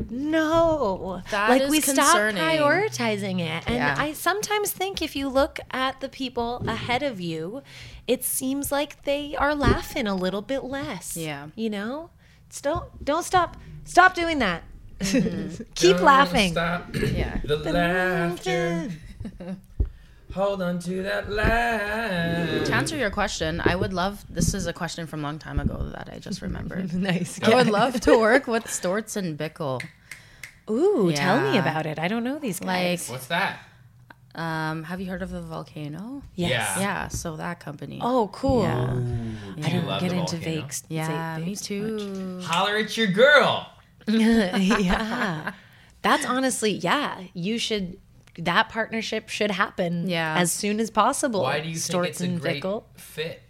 No. That like, is we concerning. stop prioritizing it. And Yeah. I sometimes think if you look at the people ahead of you, it seems like they are laughing a little bit less. Yeah. You know? Don't stop. Stop doing that. Keep Don't laughing. Stop Yeah. the laughter. Hold on to that laugh. To answer your question, I would love, this is a question from a long time ago that I just remembered. Nice. I would love to work with Storts and Bickle. Ooh, tell me Yeah. about it. I don't know these guys. What's that? Have you heard of the Volcano? Yes. Yeah. Yeah, so that company. Oh, cool. Yeah. Do I you don't love get the into volcano? fakes. Yeah, me vapes too. Holler at your girl. Yeah. That's honestly, that partnership should happen Yeah. as soon as possible. Why do you think Storts it's a and great Bickle. fit?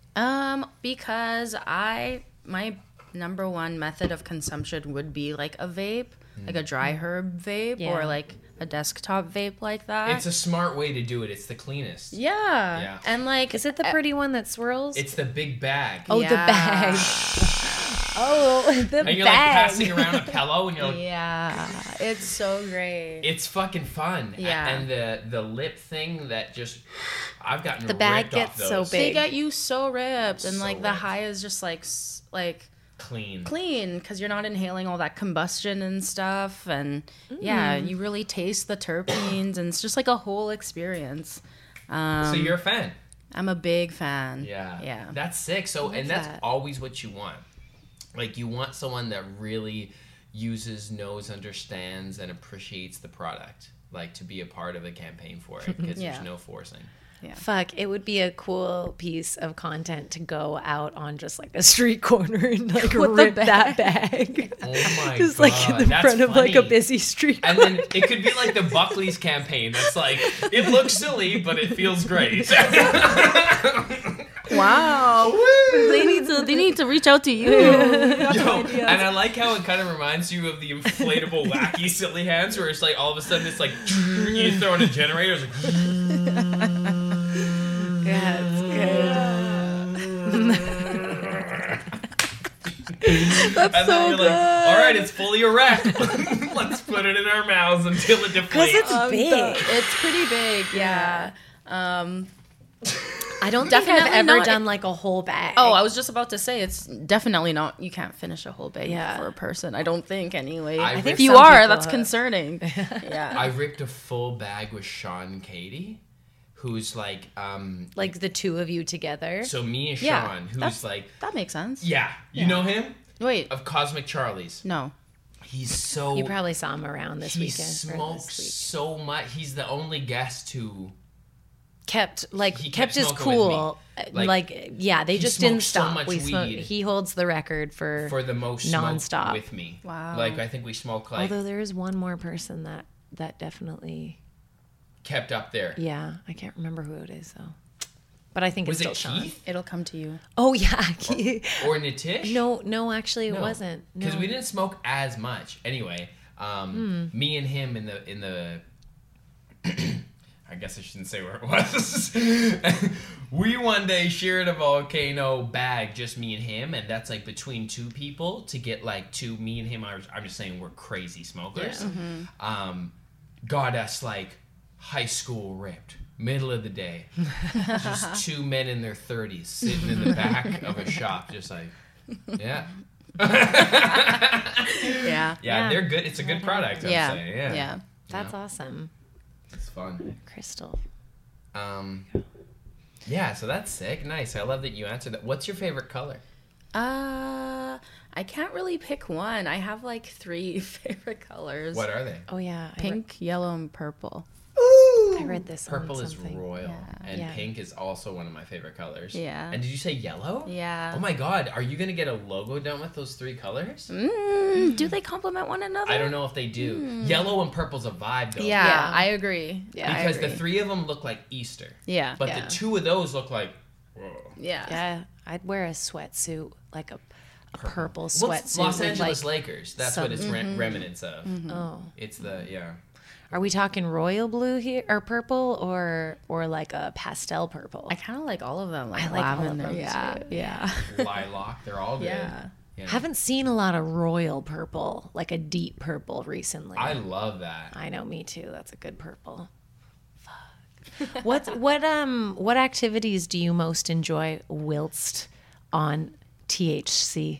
Because my number one method of consumption would be like a vape, like a dry herb vape, Yeah. or like a desktop vape like that. It's a smart way to do it. It's the cleanest. yeah. Yeah. And like, Is it the pretty one that swirls? It's the big bag. Oh, the Yeah. bag. Oh, the and you're bag. like passing around a pillow and you're like, yeah, it's so great. it's fucking fun. Yeah. And the lip thing that just, I've gotten The bag ripped off gets so those. big. They get you so ripped, and So like the ripped. high is just like Clean. clean because you're not inhaling all that combustion and stuff, and yeah, you really taste the terpenes, and it's just like a whole experience. So you're a fan. I'm a big fan. Yeah. Yeah. That's sick. So, and that's that. always what you want. Like, you want someone that really knows, understands, and appreciates the product. Like, to be a part of a campaign for it because Yeah. there's no forcing. Fuck, it would be a cool piece of content to go out on just like a street corner and like rip that bag. Oh my Just god. like in the That's front of like a funny. busy street And corner. then it could be like the Buckley's campaign. That's like, it looks silly, but it feels great. Wow. they need to reach out to you. Yo, and I like how it kind of reminds you of the inflatable wacky silly hands where it's like all of a sudden it's like you throw in a generator, it's like Yeah, it's and then you're like, all right, it's fully erect. Let's put it in our mouths until it deflates. Because it's big. It's pretty big, yeah. I don't think I've Definitely ever not. done like a whole bag. Oh, I was just about to say it's definitely not. You can't finish a whole bag Yeah. for a person. I don't think anyway. I think if you some are, people that's have. concerning. Yeah. I ripped a full bag with Sean and Katie, who's like, like the two of you together. so me and Sean, Yeah, who's that's- like, That makes sense. yeah, you know him? Wait. Of Cosmic Charlie's. No. He's so... You probably saw him around this he weekend. or smokes this week. so much. He's the only guest who... Kept He kept his smoking with cool. me. Like yeah, they he just didn't smokes so stop. much We smoked. weed. He holds the record for for the most nonstop. smoke with me. Wow. Like, I think we smoked, like, Although there is one more person that definitely, kept up there. yeah, I can't remember who it is though. But I think Was it's it still Sean. Keith It'll come to you. Oh yeah, or Nitish? no, actually it No. wasn't. Because No. we didn't smoke as much. Anyway, me and him in the I guess I shouldn't say where it was. We one day shared a volcano bag, just me and him, and that's like between two people to get like two. Me and him, I'm just saying we're crazy smokers. Got us like high school ripped, middle of the day, just two men in their 30s sitting in the back of a shop, just like, yeah. Yeah. Yeah, they're good. It's a good product, I'm Yeah. saying. Yeah. Yeah. That's awesome, It's fun. Crystal. Yeah, so that's sick. Nice. I love that you answered that. What's your favorite color? I can't really pick one. I have like 3 favorite colors. What are they? Oh yeah, Pink, yellow, and purple. I read this. Purple on is something. royal, and Yeah. pink is also one of my favorite colors. Yeah. And did you say yellow? Yeah. Oh my god, are you gonna get a logo done with those 3 colors? Do they complement one another? I don't know if they do. Yellow and purple's a vibe though. Yeah, Yeah. I agree. Yeah, I Because the agree. 3 of them look like Easter. Yeah. But Yeah. the 2 of those look like. Whoa. Yeah. Yeah, I'd wear a sweatsuit, like a purple Well, sweatsuit. it's Los with, Angeles like, Lakers. That's some- what it's remnants of. Oh, It's the are we talking royal blue here or purple or like a pastel purple? I kind of like all of them. Like I like all of lavender. them, yeah. too. Yeah. lilac. They're all good. Yeah. Yeah. Haven't seen a lot of royal purple, like a deep purple recently. I love that. I know, me too. That's a good purple. Fuck. What activities do you most enjoy whilst on THC?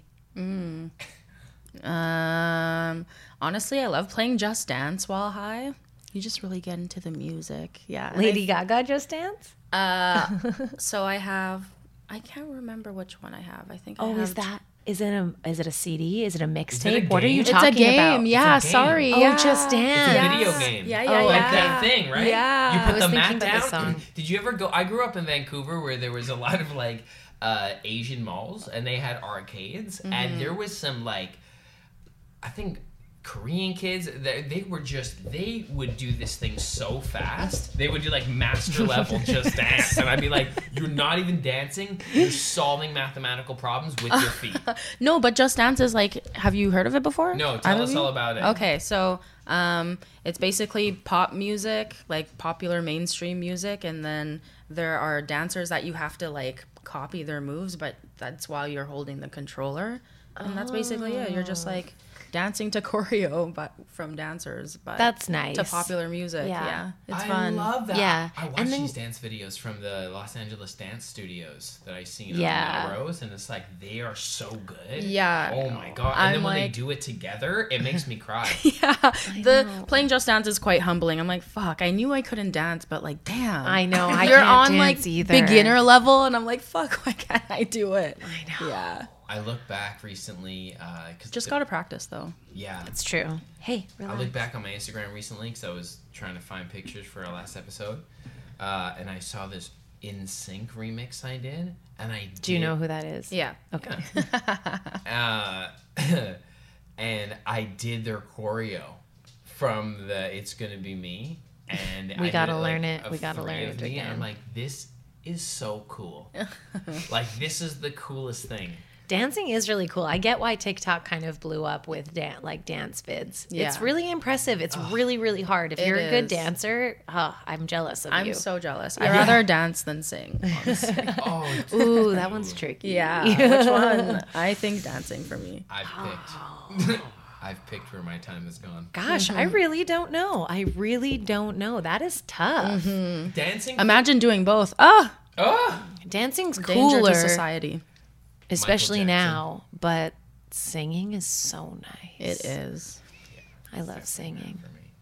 Honestly, I love playing Just Dance while high. You just really get into the music. Yeah. and Lady Gaga Just Dance? So I can't remember which one I have. I think. I Oh, have is it a CD? Is it a it a mixtape? What are you game? talking It's a game. about? Yeah. game. Sorry. Oh, yeah. Just Dance. It's a video game. Yeah, Oh, Like yeah. that thing, right? Yeah. You I put was the thinking mat about down. the song. Did you ever go? I grew up in Vancouver where there was a lot of like Asian malls and they had arcades and there was some like, I think Korean kids, they would do this thing so fast. They would do like master level Just Dance. And I'd be like, you're not even dancing, you're solving mathematical problems with your feet. No, but Just Dance is like. Have you heard of it before? No, tell Either us of you? all about it. Okay, so it's basically pop music, like popular mainstream music, and then there are dancers that you have to like copy their moves, but that's while you're holding the controller, and that's basically it. You're just like dancing to choreo, but from dancers, but That's nice. to popular music. Yeah. Yeah, it's I fun. love that. Yeah. I watch And then- these dance videos from the Los Angeles dance studios that I seen Yeah. on Melrose, and it's like they are so good. Yeah. Oh my god! And then I'm when they like- do it together, it makes me cry. Playing Just Dance is quite humbling. I'm like, fuck, I knew I couldn't dance, but like, damn. I know, I You're can't on dance like either. beginner level, and I'm like, fuck, why can't I do it? I know. Yeah. I look back recently because Just gotta practice though. yeah. It's true. Hey, I relax. look back on my Instagram recently because I was trying to find pictures for our last episode, and I saw this In Sync remix I did, and Do you know who that is? Yeah. Okay. and I did their choreo from the It's Gonna Be Me, and We I gotta did learn like, it. a We gotta learn three it of me, and I'm again. like, this is so cool. Like, this is the coolest thing. Dancing is really cool. I get why TikTok kind of blew up with dance vids. Yeah. It's really impressive. It's really, really hard. If It you're a good is. dancer, I'm jealous of I'm you. so jealous. I'd rather dance than sing. Honestly. Oh, Ooh, that one's tricky. Yeah. Which one? I think dancing for me. I've Oh. picked. I've picked where my time has gone. Gosh, I really don't know. I really don't know. That is tough. Dancing. Imagine doing both. Oh, Oh, Dancing's Danger cooler, to society. especially Michael Jackson. now, but singing is so nice. It is. I love singing. for me.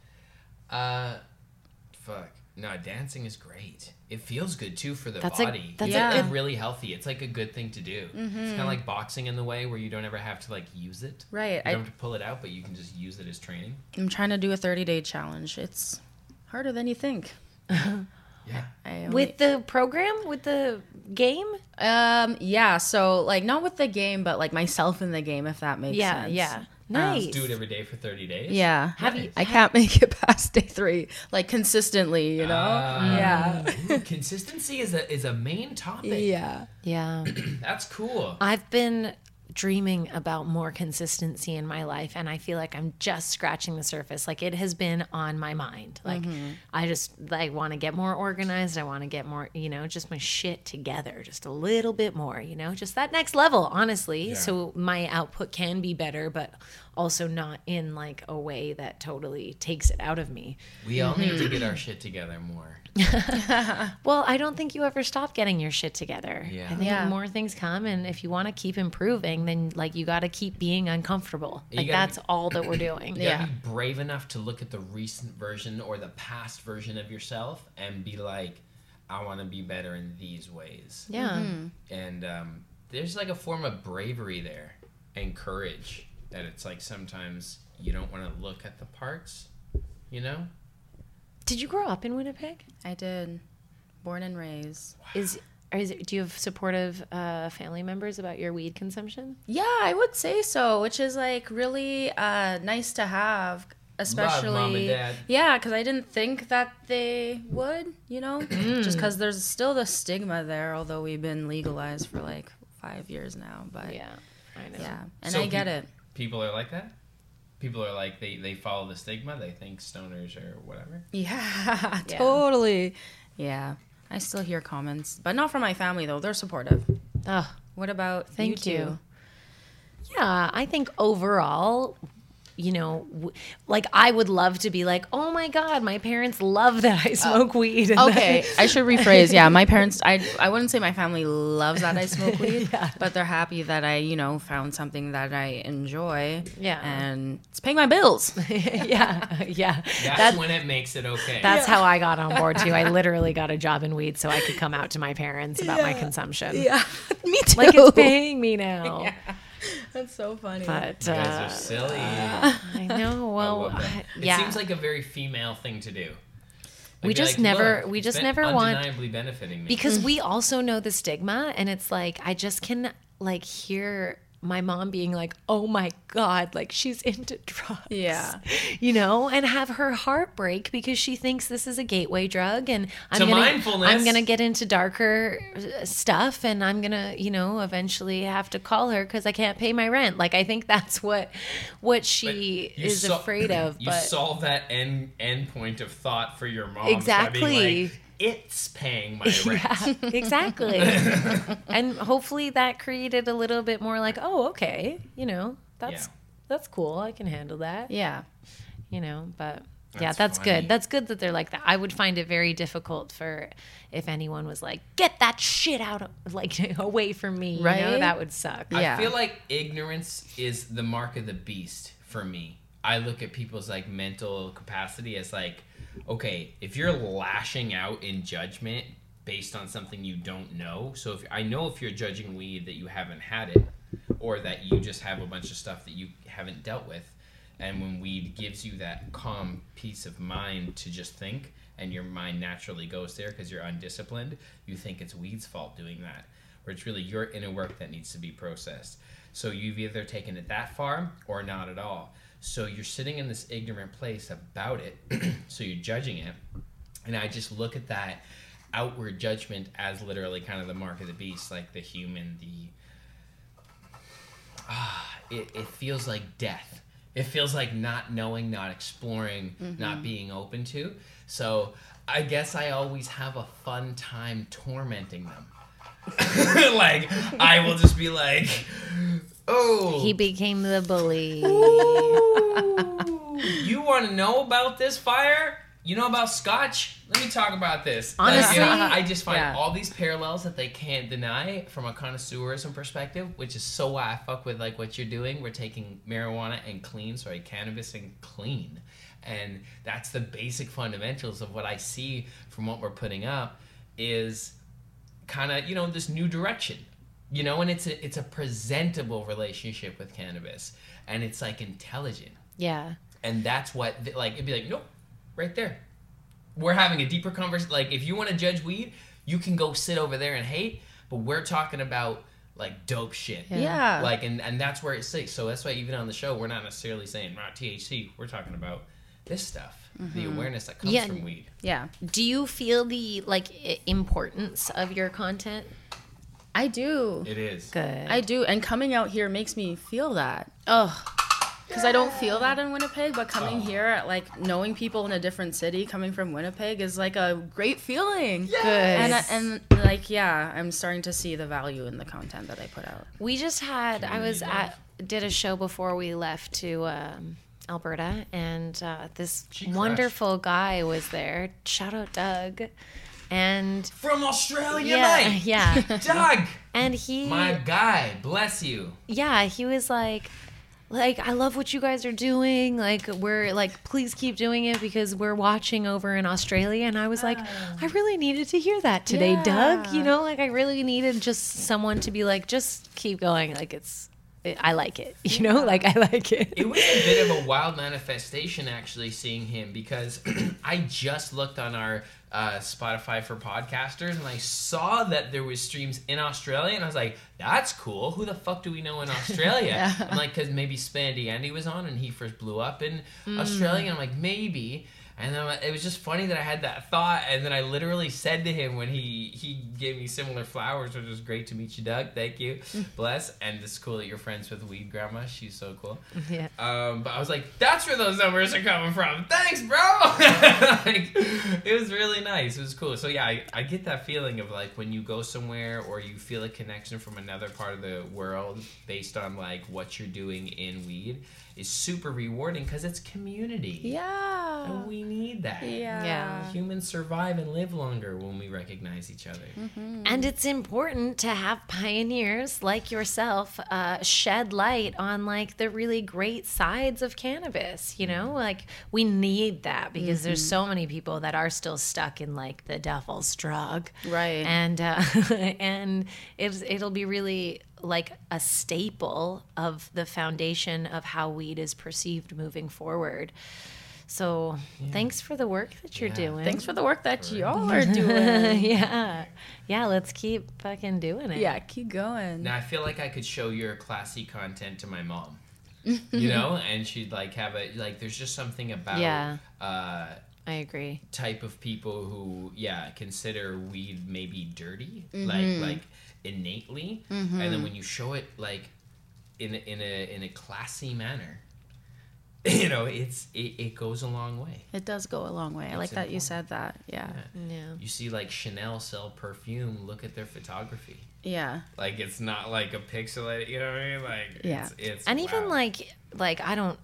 Fuck. No, dancing is great. It feels good too for the That's body. that's It's a like good. really healthy. It's like a good thing to do. It's kind of like boxing in the way where you don't ever have to like use it. Right. You don't have to pull it out, but you can just use it as training. I'm trying to do a 30-day challenge. It's harder than you think. Yeah. With the program, with the game. Yeah, so like not with the game, but like myself in the game, if that makes Yeah, sense. yeah. Nice. Do it every day for 30 days. Yeah. Have you- I can't make it past day 3, like consistently, you know? Ah. Yeah. Ooh, consistency is a main topic. Yeah. Yeah. That's cool. I've been dreaming about more consistency in my life, and I feel like I'm just scratching the surface. Like, it has been on my mind. Like, I just like want to get more organized. I want to get more, just my shit together just a little bit more, just that next level, honestly. Yeah. So my output can be better, but also not in like a way that totally takes it out of me. We all need to get our shit together more. Well, I don't think you ever stop getting your shit together. Yeah. I think Yeah. more things come, and if you want to keep improving, then like you got to keep being uncomfortable. You Like gotta that's all that we're doing. You gotta be brave enough to look at the recent version or the past version of yourself and be like, I want to be better in these ways. Yeah. And there's like a form of bravery there and courage that it's like sometimes you don't want to look at the parts, Did you grow up in Winnipeg? I did. Born and raised. Do you have supportive family members about your weed consumption? Yeah, I would say so, which is like really nice to have, especially Mom and Dad. Yeah, because I didn't think that they would, just because there's still the stigma there, although we've been legalized for like 5 years now. But Yeah, I know. yeah, and So I get it. People are like that? People are like, they follow the stigma. They think stoners or whatever. Yeah, Yeah. totally. Yeah, I still hear comments, but not from my family though. They're supportive. Oh, What about thank you you. two? Yeah, I think overall, like I would love to be like, oh my God, my parents love that I smoke weed. And Okay, I should rephrase. Yeah, my parents, I wouldn't say my family loves that I smoke weed, but they're happy that I, found something that I enjoy. Yeah. And it's paying my bills. yeah. That's when it makes it okay. That's how I got on board too. I literally got a job in weed so I could come out to my parents about my consumption. Yeah, me too. Like it's paying me now. That's so funny. But You guys are silly. I know. Well, love that. yeah. It seems like a very female thing to do. We be just like, never- "Look, we it's just been never want- undeniably benefiting me." because we also know the stigma, and it's like I just can like hear my mom being like, oh my God, like she's into drugs. Yeah. And have her heart break because she thinks this is a gateway drug, and To mindfulness. I'm gonna get into darker stuff, and I'm gonna, eventually have to call her because I can't pay my rent. Like I think that's what she You is afraid of. You But solve that end point of thought for your mom. Exactly. By being like, it's paying my rent. yeah, exactly. And hopefully that created a little bit more like, oh, okay, that's cool. I can handle that. Yeah. But yeah, That's that's funny. good. That's good that they're like that. I would find it very difficult for if anyone was like, get that shit out of like away from me. Right? That would suck. Yeah. I feel like ignorance is the mark of the beast for me. I look at people's like mental capacity as like, okay, if you're lashing out in judgment based on something you don't know. So if you're judging weed that you haven't had it, or that you just have a bunch of stuff that you haven't dealt with, and when weed gives you that calm peace of mind to just think, and your mind naturally goes there because you're undisciplined, you think it's weed's fault doing that, where it's really your inner work that needs to be processed. So you've either taken it that far or not at all. So you're sitting in this ignorant place about it, so you're judging it, and I just look at that outward judgment as literally kind of the mark of the beast, like the human, it feels like death. It feels like not knowing, not exploring, not being open to. So I guess I always have a fun time tormenting them. Like, I will just be like, oh. He became the bully. You want to know about this fire? You know about Scotch? Let me talk about this. Honestly, I just find yeah. all these parallels that they can't deny from a connoisseurism perspective, which is so why I fuck with like what you're doing. We're taking marijuana and cannabis and clean. And that's the basic fundamentals of what I see from what we're putting up is kind of, you know, this new direction. You know, and it's a presentable relationship with cannabis. And it's like intelligent. Yeah. And that's what, like, it'd be like, nope, right there. We're having a deeper conversation. Like, if you want to judge weed, you can go sit over there and hate, but we're talking about, like, dope shit. Yeah. Like, and that's where it sits. So that's why even on the show, we're not necessarily saying, not THC. We're talking about this stuff, the awareness that comes from weed. Yeah. Do you feel the importance of your content? I do. It is. Good. I do. And coming out here makes me feel that. Oh, Because I don't feel that in Winnipeg, but coming here, like, knowing people in a different city, coming from Winnipeg, is, like, a great feeling. good. And like, yeah, I'm starting to see the value in the content that I put out. We just had, did a show before we left to Alberta, and this wonderful guy was there. Shout out Doug. And From Australia, yeah, mate. yeah. Doug. And he, My guy. Bless you. yeah, he was like, I love what you guys are doing. Like, we're like, please keep doing it because we're watching over in Australia. And I was like, I really needed to hear that today, Yeah. Doug. You know, like, I really needed just someone to be like, just keep going. Like, I like it. You know, like, I like it. It was a bit of a wild manifestation, actually, seeing him, because I just looked on our Spotify for podcasters, and I saw that there was streams in Australia, and I was like, that's cool. Who the fuck do we know in Australia? I'm like, because maybe Spandy Andy was on, and he first blew up in Australia, and I'm like, maybe. And then it was just funny that I had that thought, and then I literally said to him when he gave me similar flowers, which was great to meet you, Doug. Thank you. Bless. And it's cool that you're friends with Weed Grandma. She's so cool. Yeah. But I was like, that's where those numbers are coming from. Thanks, bro. Like, it was really nice. It was cool. So yeah, I get that feeling of like when you go somewhere or you feel a connection from another part of the world based on like what you're doing in weed is super rewarding because it's community. Yeah. And we need that. Yeah. Humans survive and live longer when we recognize each other. And it's important to have pioneers like yourself shed light on like the really great sides of cannabis. You know, like we need that because there's so many people that are still stuck in like the devil's drug, Right. And and it'll be really like a staple of the foundation of how weed is perceived moving forward. So thanks for the work that you're doing. Thanks for the work that y'all are doing. Yeah. Let's keep fucking doing it. Yeah, keep going. Now I feel like I could show your classy content to my mom, you know, and she'd like have a like. There's just something about I agree. type of people who consider weed maybe dirty, like innately, and then when you show it like in a classy manner, you know, it goes a long way. It does go a long way. I like that you said that. Yeah. Yeah. You see like Chanel sell perfume, look at their photography. Yeah. Like it's not like a pixelated, you know what I mean? Like Yeah. it's And even wow. like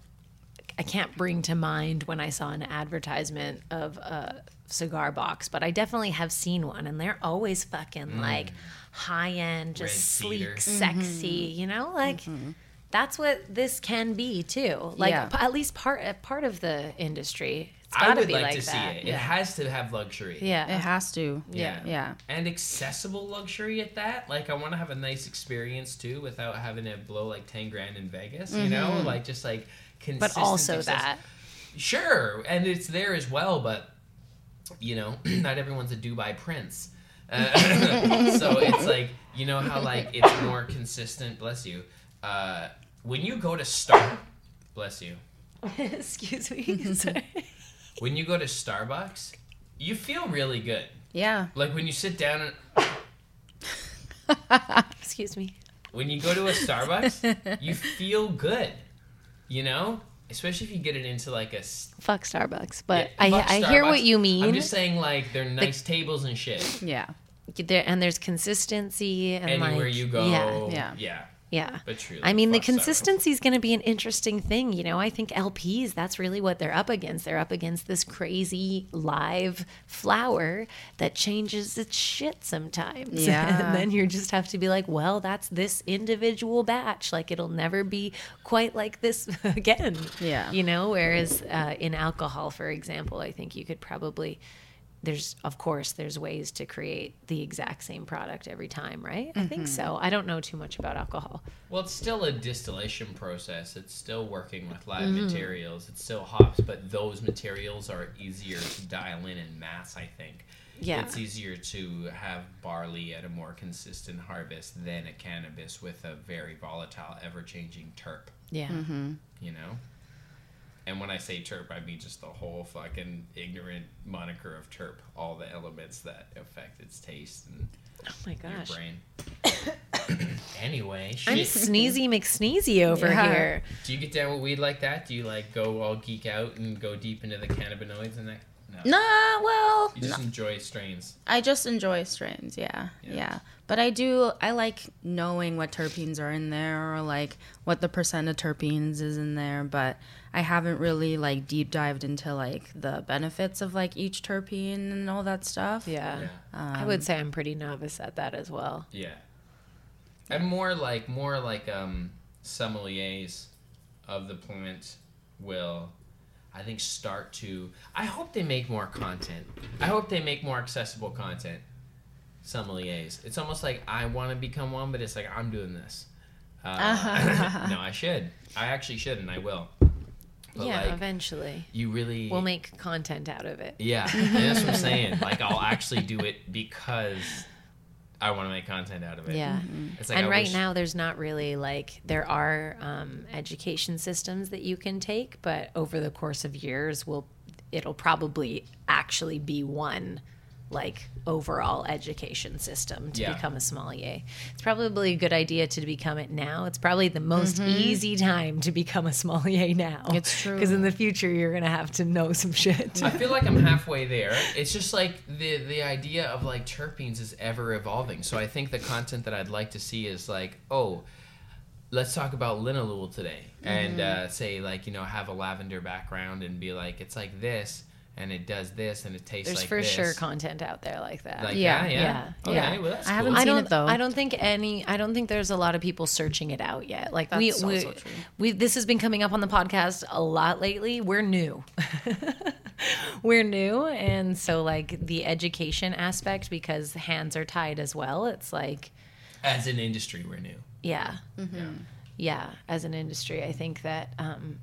I can't bring to mind when I saw an advertisement of a cigar box, but I definitely have seen one, and they're always fucking like high end, just Red sleek, cedar. sexy, you know, like that's what this can be too. Like Yeah. at least part of the industry. It's I gotta would be like like to see that. it. It has to have luxury. Yeah. It has to. Yeah. Yeah. And accessible luxury at that. Like, I want to have a nice experience too without having to blow like 10 grand in Vegas, you know? Like, just like consistent. But also success. that. Sure. And it's there as well, but, you know, not everyone's a Dubai prince. So it's like, you know how like it's more consistent. Bless you. When you go to bless you. Excuse me. Sorry. When you go to Starbucks, you feel really good. Yeah. Like when you sit down and Excuse me. when you go to a Starbucks, you feel good, you know? Especially if you get it into like a... Fuck Starbucks, but Yeah, fuck I hear what Starbucks. you mean. I'm just saying like they're nice tables and shit. Yeah. And there's consistency and Anywhere like, you go. Yeah. Yeah. Yeah. But truly, I mean, the fuck Sour. consistency is going to be an interesting thing. You know, I think LPs, that's really what they're up against. They're up against this crazy live flower that changes its shit sometimes. Yeah. And then you just have to be like, well, that's this individual batch. Like, it'll never be quite like this again. Yeah. You know, whereas in alcohol, for example, I think you could probably... there's ways to create the exact same product every time, right? I think so. I don't know too much about alcohol. Well, it's still a distillation process. It's still working with live Mm-hmm. materials. It's still hops, but those materials are easier to dial in mass, I think. Yeah. It's easier to have barley at a more consistent harvest than a cannabis with a very volatile, ever-changing terp, Yeah. you know? And when I say terp, I mean just the whole fucking ignorant moniker of terp, all the elements that affect its taste and Oh my your gosh. brain. Anyway, I'm shit. Sneezy McSneezy over Yeah. here. Do you get down with weed like that? Do you like go all geek out and go deep into the cannabinoids and that? No. Nah, well, You just enjoy strains. I just enjoy strains, yeah. But I like knowing what terpenes are in there, or like what the percent of terpenes is in there, but I haven't really like deep dived into like the benefits of like each terpene and all that stuff. Yeah. Yeah. I would say I'm pretty novice at that as well. Yeah. And more like sommeliers of the plant will, I think, start to... I hope they make more content. I hope they make more accessible content. Sommeliers. It's almost like I want to become one, but it's like I'm doing this. No, I should. I actually should, and I will. But yeah, like, eventually. you really... We'll make content out of it. Yeah, and that's what I'm saying. Like, I'll actually do it because I want to make content out of it. Yeah. It's like And I right wish- now, there's not really like, there are education systems that you can take, but over the course of years, it'll probably actually be one like overall education system to Yeah. become a sommelier. It's probably a good idea to become it now. It's probably the most easy time to become a sommelier now. It's true. Because in the future, you're going to have to know some shit. I feel like I'm halfway there. It's just like the idea of like terpenes is ever evolving. So I think the content that I'd like to see is like, oh, let's talk about linalool today, and say like, you know, have a lavender background and be like, it's like this, and it does this, and it tastes There's like for this. sure content out there like that. Like Yeah. that, yeah. Yeah. Okay, Yeah. well that's I haven't cool. seen it, though. I don't think there's a lot of people searching it out yet. Like That's also true. this has been coming up on the podcast a lot lately. We're new. We're new, and so like the education aspect, because hands are tied as well. It's like, As an industry, we're new. yeah. Yeah. Yeah, as an industry, I think that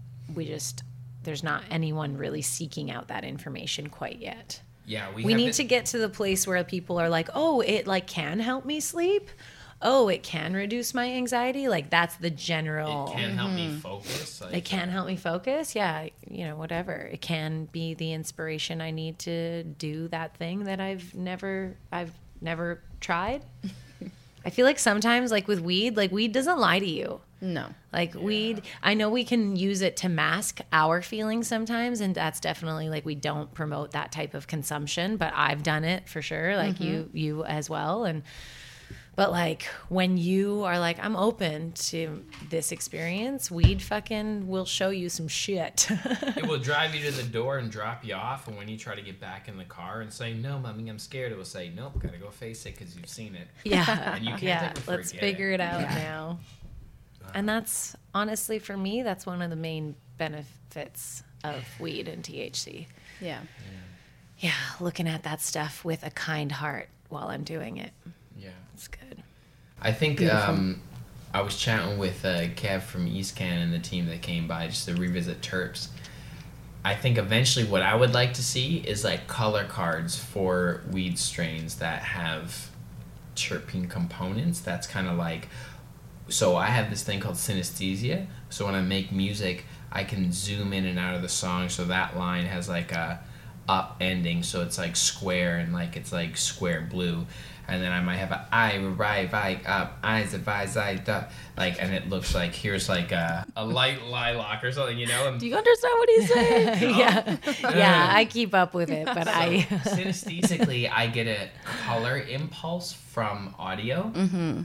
there's not anyone really seeking out that information quite yet. Yeah, We need to get to the place where people are like, oh, it like can help me sleep. Oh, it can reduce my anxiety. Like that's the general. It can help me focus. Like, It can help me focus. Yeah, you know, whatever. It can be the inspiration I need to do that thing that I've never tried. I feel like sometimes, like with weed, like weed doesn't lie to you. No. Like weed, I know we can use it to mask our feelings sometimes, and that's definitely like we don't promote that type of consumption, but I've done it for sure, like you as well. But like when you are like, I'm open to this experience, weed fucking will show you some shit. It will drive you to the door and drop you off, and when you try to get back in the car and say, no, mommy, I'm scared, it will say, nope, gotta go face it because you've seen it. Yeah. And you can't Yeah. ever Let's forget figure it out Yeah. now. And that's honestly for me, that's one of the main benefits of weed and THC. Yeah. Yeah, looking at that stuff with a kind heart while I'm doing it. Yeah. It's good. I think I was chatting with Kev from East Can and the team that came by just to revisit terps. I think eventually what I would like to see is like color cards for weed strains that have terpene components. That's kind of like, so I have this thing called synesthesia. So when I make music, I can zoom in and out of the song. So that line has like a up ending, so it's like square and like it's like square blue. And then I might have a I right up eyes advise up like, and it looks like here's like a light lilac or something, you know. And Do you understand what he's saying? Yeah, I keep up with it, but synesthesically, I get a color impulse from audio,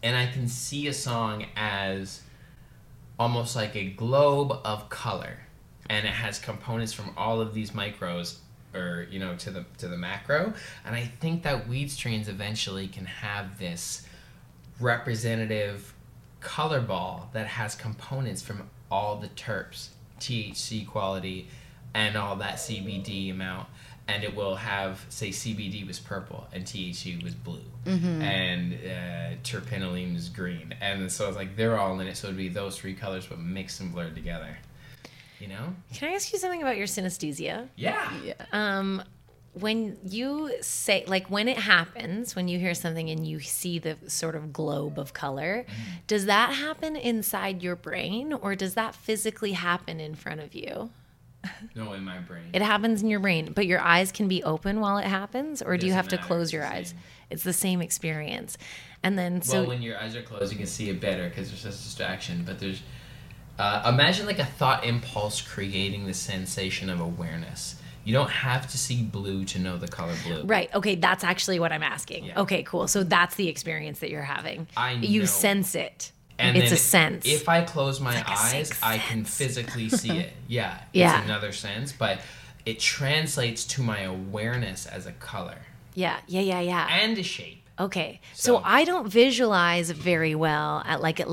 and I can see a song as almost like a globe of color, and it has components from all of these micros, or to the macro. And I think that weed strains eventually can have this representative color ball that has components from all the terps, THC quality, and all that CBD amount. And it will have, say, CBD was purple and THC was blue, and terpinolene was green, and so it's like they're all in it. So it'd be those three colors, but mixed and blurred together. Can I ask you something about your synesthesia? Yeah. When you say, like, when it happens, when you hear something and you see the sort of globe of color, does that happen inside your brain, or does that physically happen in front of you? No, in my brain. It happens in your brain, but your eyes can be open while it happens, or do you have doesn't to matter, close it's your the eyes? same. It's the same experience. And then, so Well, when your eyes are closed, you can see it better because there's less distraction. But there's, imagine like a thought impulse creating the sensation of awareness. You don't have to see blue to know the color blue. right, okay, that's actually what I'm asking. Yeah. Okay, cool. So that's the experience that you're having. I You know. sense it. And It's then a sense. If I close my like a eyes, sixth I can sense. physically see it. Yeah, Yeah. it's another sense, but it translates to my awareness as a color Yeah. and a shape. Okay, so So- I don't visualize very well.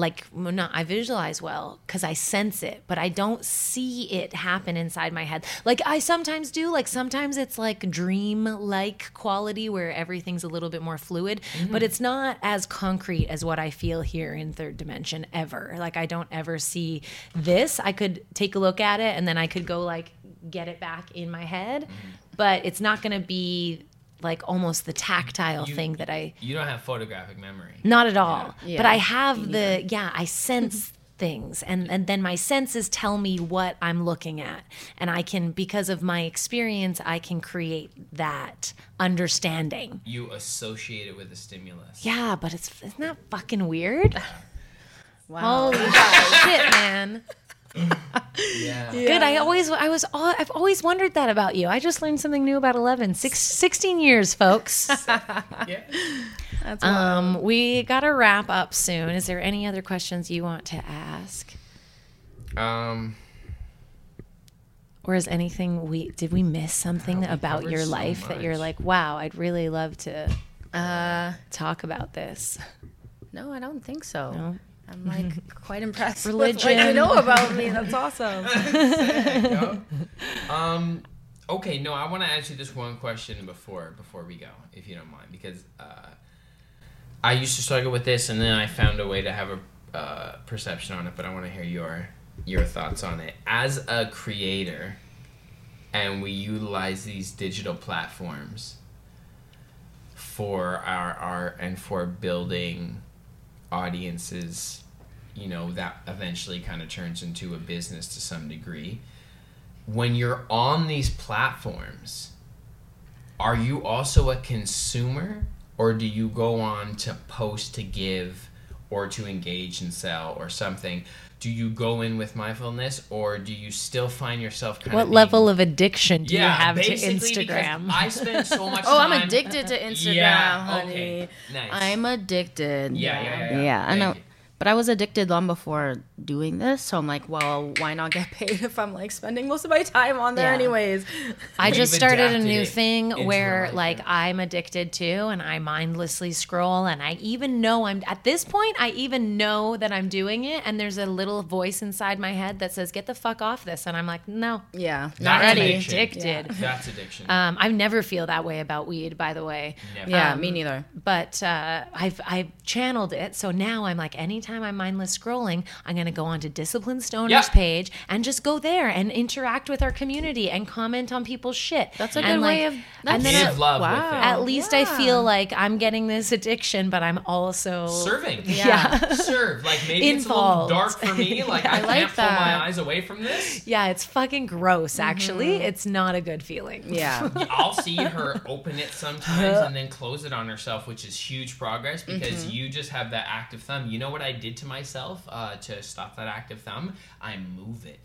I visualize well because I sense it, but I don't see it happen inside my head. Like I sometimes do. Like sometimes it's like dream-like quality where everything's a little bit more fluid, but it's not as concrete as what I feel here in third dimension ever. Like I don't ever see this. I could take a look at it and then I could go like get it back in my head, but it's not going to be like almost the tactile thing that You don't have photographic memory. not at all. Yeah. But I have I sense things and then my senses tell me what I'm looking at. And I can, because of my experience, I can create that understanding. You associate it with a stimulus. Yeah, but isn't that fucking weird? Wow. Holy shit, man. Yeah. Good. I've always wondered that about you. I just learned something new about 16 years, folks. Yeah. That's wild. We got to wrap up soon. Is there any other questions you want to ask? Or is anything did we miss something we about covered your so life that you're much. like, wow, I'd really love to talk about this? No, I don't think so. No? I'm like quite impressed with Religion. what you know about me. That's awesome. Okay, no, I want to ask you this one question before we go, if you don't mind, because I used to struggle with this, and then I found a way to have a perception on it. But I want to hear your thoughts on it as a creator, and we utilize these digital platforms for our art and for building audiences, that eventually kind of turns into a business to some degree. When you're on these platforms, are you also a consumer, or do you go on to post to give or to engage and sell or something? Do you go in with mindfulness, or do you still find yourself kind What of level of addiction do you Yeah, have to basically, because Instagram? I spend so much Oh, time. I'm addicted to Instagram, Yeah, honey. okay, nice. I'm addicted. Yeah. I know. Thank you. But I was addicted long before doing this, so I'm like, well, why not get paid if I'm like spending most of my time on there Yeah. anyways? I We've just started a adapted new it thing into where our life, like yeah. I'm addicted to, and I mindlessly scroll, and I even know at this point I even know that I'm doing it, and there's a little voice inside my head that says, get the fuck off this, and I'm like, no, Yeah, That's not ready. addiction. addicted. That's addiction. I never feel that way about weed, by the way. Never. Yeah, me neither. But I've channeled it, so now I'm like, anytime I'm mindless scrolling, I'm gonna go onto Discipline Stoners Yeah. page and just go there and interact with our community and comment on people's shit. That's a And, good like, way of. and That's then Give love with it. at least I feel like I'm getting this addiction, but I'm also Serving. Yeah. Serve. Like maybe it's a little Involved. dark for me. Like I like can't pull my that. eyes away from this. Yeah, it's fucking gross. Actually, it's not a good feeling. Yeah. I'll see her open it sometimes and then close it on herself, which is huge progress because you just have that active thumb. You know what I did to myself to stop that active thumb? I move it.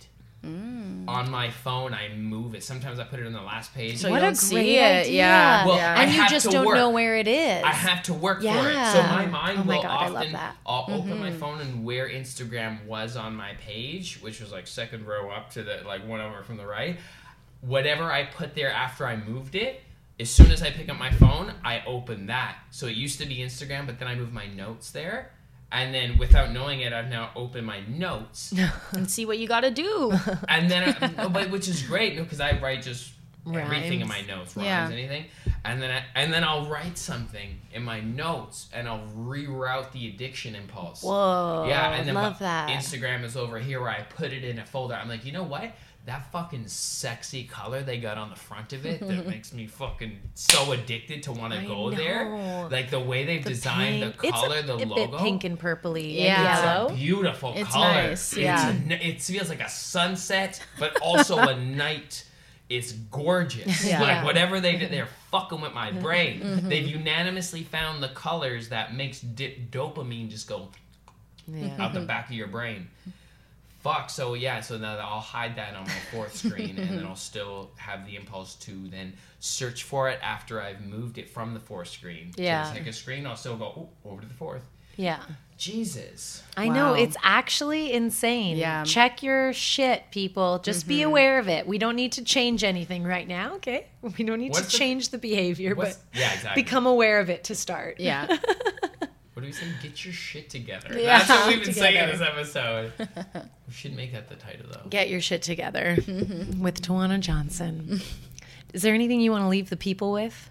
on my phone, I move it. Sometimes I put it on the last page. So What you a don't see great it. idea. Yeah. Well, yeah. I And you have just to don't work. know where it is. I have to work for it. Yeah. So my mind Oh my will God, I love often, that. I'll open my phone and where Instagram was on my page, which was like second row up to the, like one over from the right, whatever I put there after I moved it, as soon as I pick up my phone, I open that. So it used to be Instagram, but then I moved my notes there. And then without knowing it, I've now opened my notes. And see what you got to do. And then, but which is great, because I write just everything in my Rhymes. notes, rhymes, Yeah. anything. And then I'll write something in my notes, and I'll reroute the addiction impulse. Whoa. Yeah, and then love that. Instagram is over here where I put it in a folder. I'm like, you know what? That fucking sexy color they got on the front of it that makes me fucking so addicted to want to I go know. there. Like the way they've designed Pink. the color, it's the a logo. bit pink and purpley Yeah. and yellow. It's a beautiful It's color. nice, yeah. It feels like a sunset, but also a night. It's gorgeous. Yeah. Like whatever they did, they're fucking with my brain. They've unanimously found the colors that makes dopamine just go Yeah. out the back of your brain. Fuck. So yeah. So now I'll hide that on my fourth screen, and then I'll still have the impulse to then search for it after I've moved it from the fourth screen Yeah. to the second screen. I'll still go over to the fourth. Yeah. Jesus. I know, Wow. it's actually insane. Yeah. Check your shit, people. Just be aware of it. We don't need to change anything right now, okay? We don't need What's to the- change the behavior, but Yeah, exactly. become aware of it to start. Yeah. What do we say? Get your shit together. Yeah, That's what we've been saying in together. this episode. We should make that the title, though. Get your shit together with Tawana Johnson. Is there anything you want to leave the people with?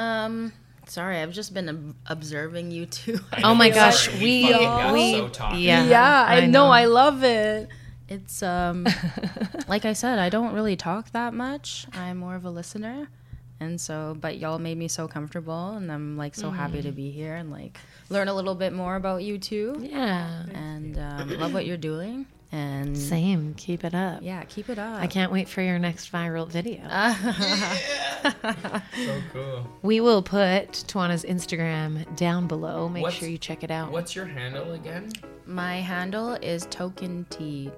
Sorry, I've just been observing you two. Oh my Sorry, gosh, we fucking got so talky. yeah, I know. know. I love it. It's like I said, I don't really talk that much. I'm more of a listener, and so, but y'all made me so comfortable, and I'm like so happy to be here and like learn a little bit more about you too. Yeah. And love what you're doing. And Same. Keep it up. yeah, keep it up. I can't wait for your next viral video. So cool. We will put Tawana's Instagram down below. Make What's- sure you check it out. What's your handle again? My handle is TokenTee,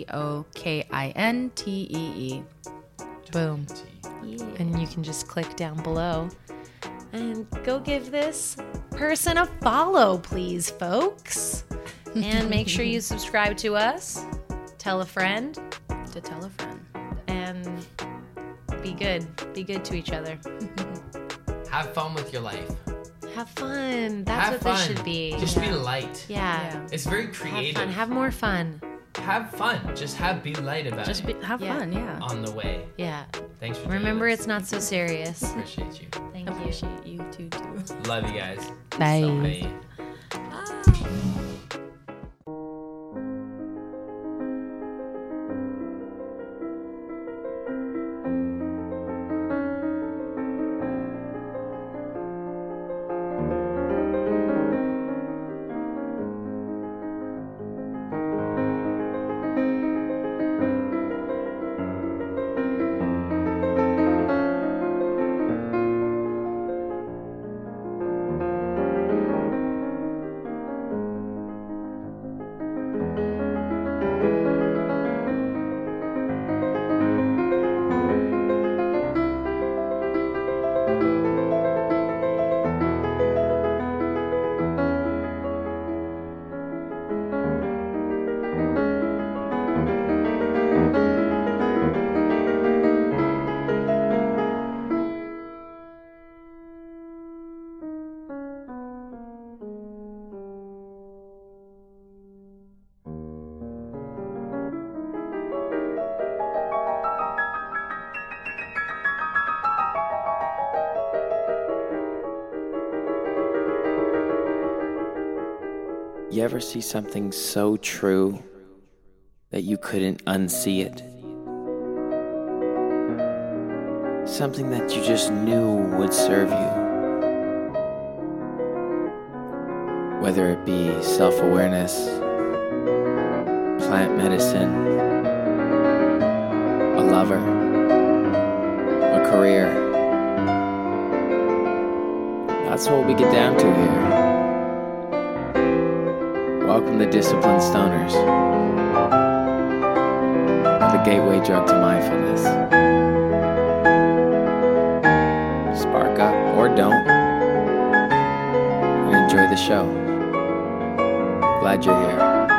TOKINTEE. Boom. Yeah. And you can just click down below and go give this person a follow, please, folks. And make sure you subscribe to us, tell a friend, To tell a friend. and be good. Be good to each other. Have fun with your life. Have fun. That's Have what fun. this should be. Just be light. Yeah. It's very Have creative. fun. Have more fun. Have fun. Just be light about Just it. have Yeah. fun, yeah. On the way. Yeah. Thanks for joining Remember, us. it's not so serious. Appreciate you. Thank you. Appreciate you too. Love you guys. Bye. Bye. You ever see something so true that you couldn't unsee it? Something that you just knew would serve you. Whether it be self-awareness, plant medicine, a lover, a career. That's what we get down to here. Welcome to Disciplined Stoners. the gateway drug to mindfulness. Spark up or don't, and enjoy the show. Glad you're here.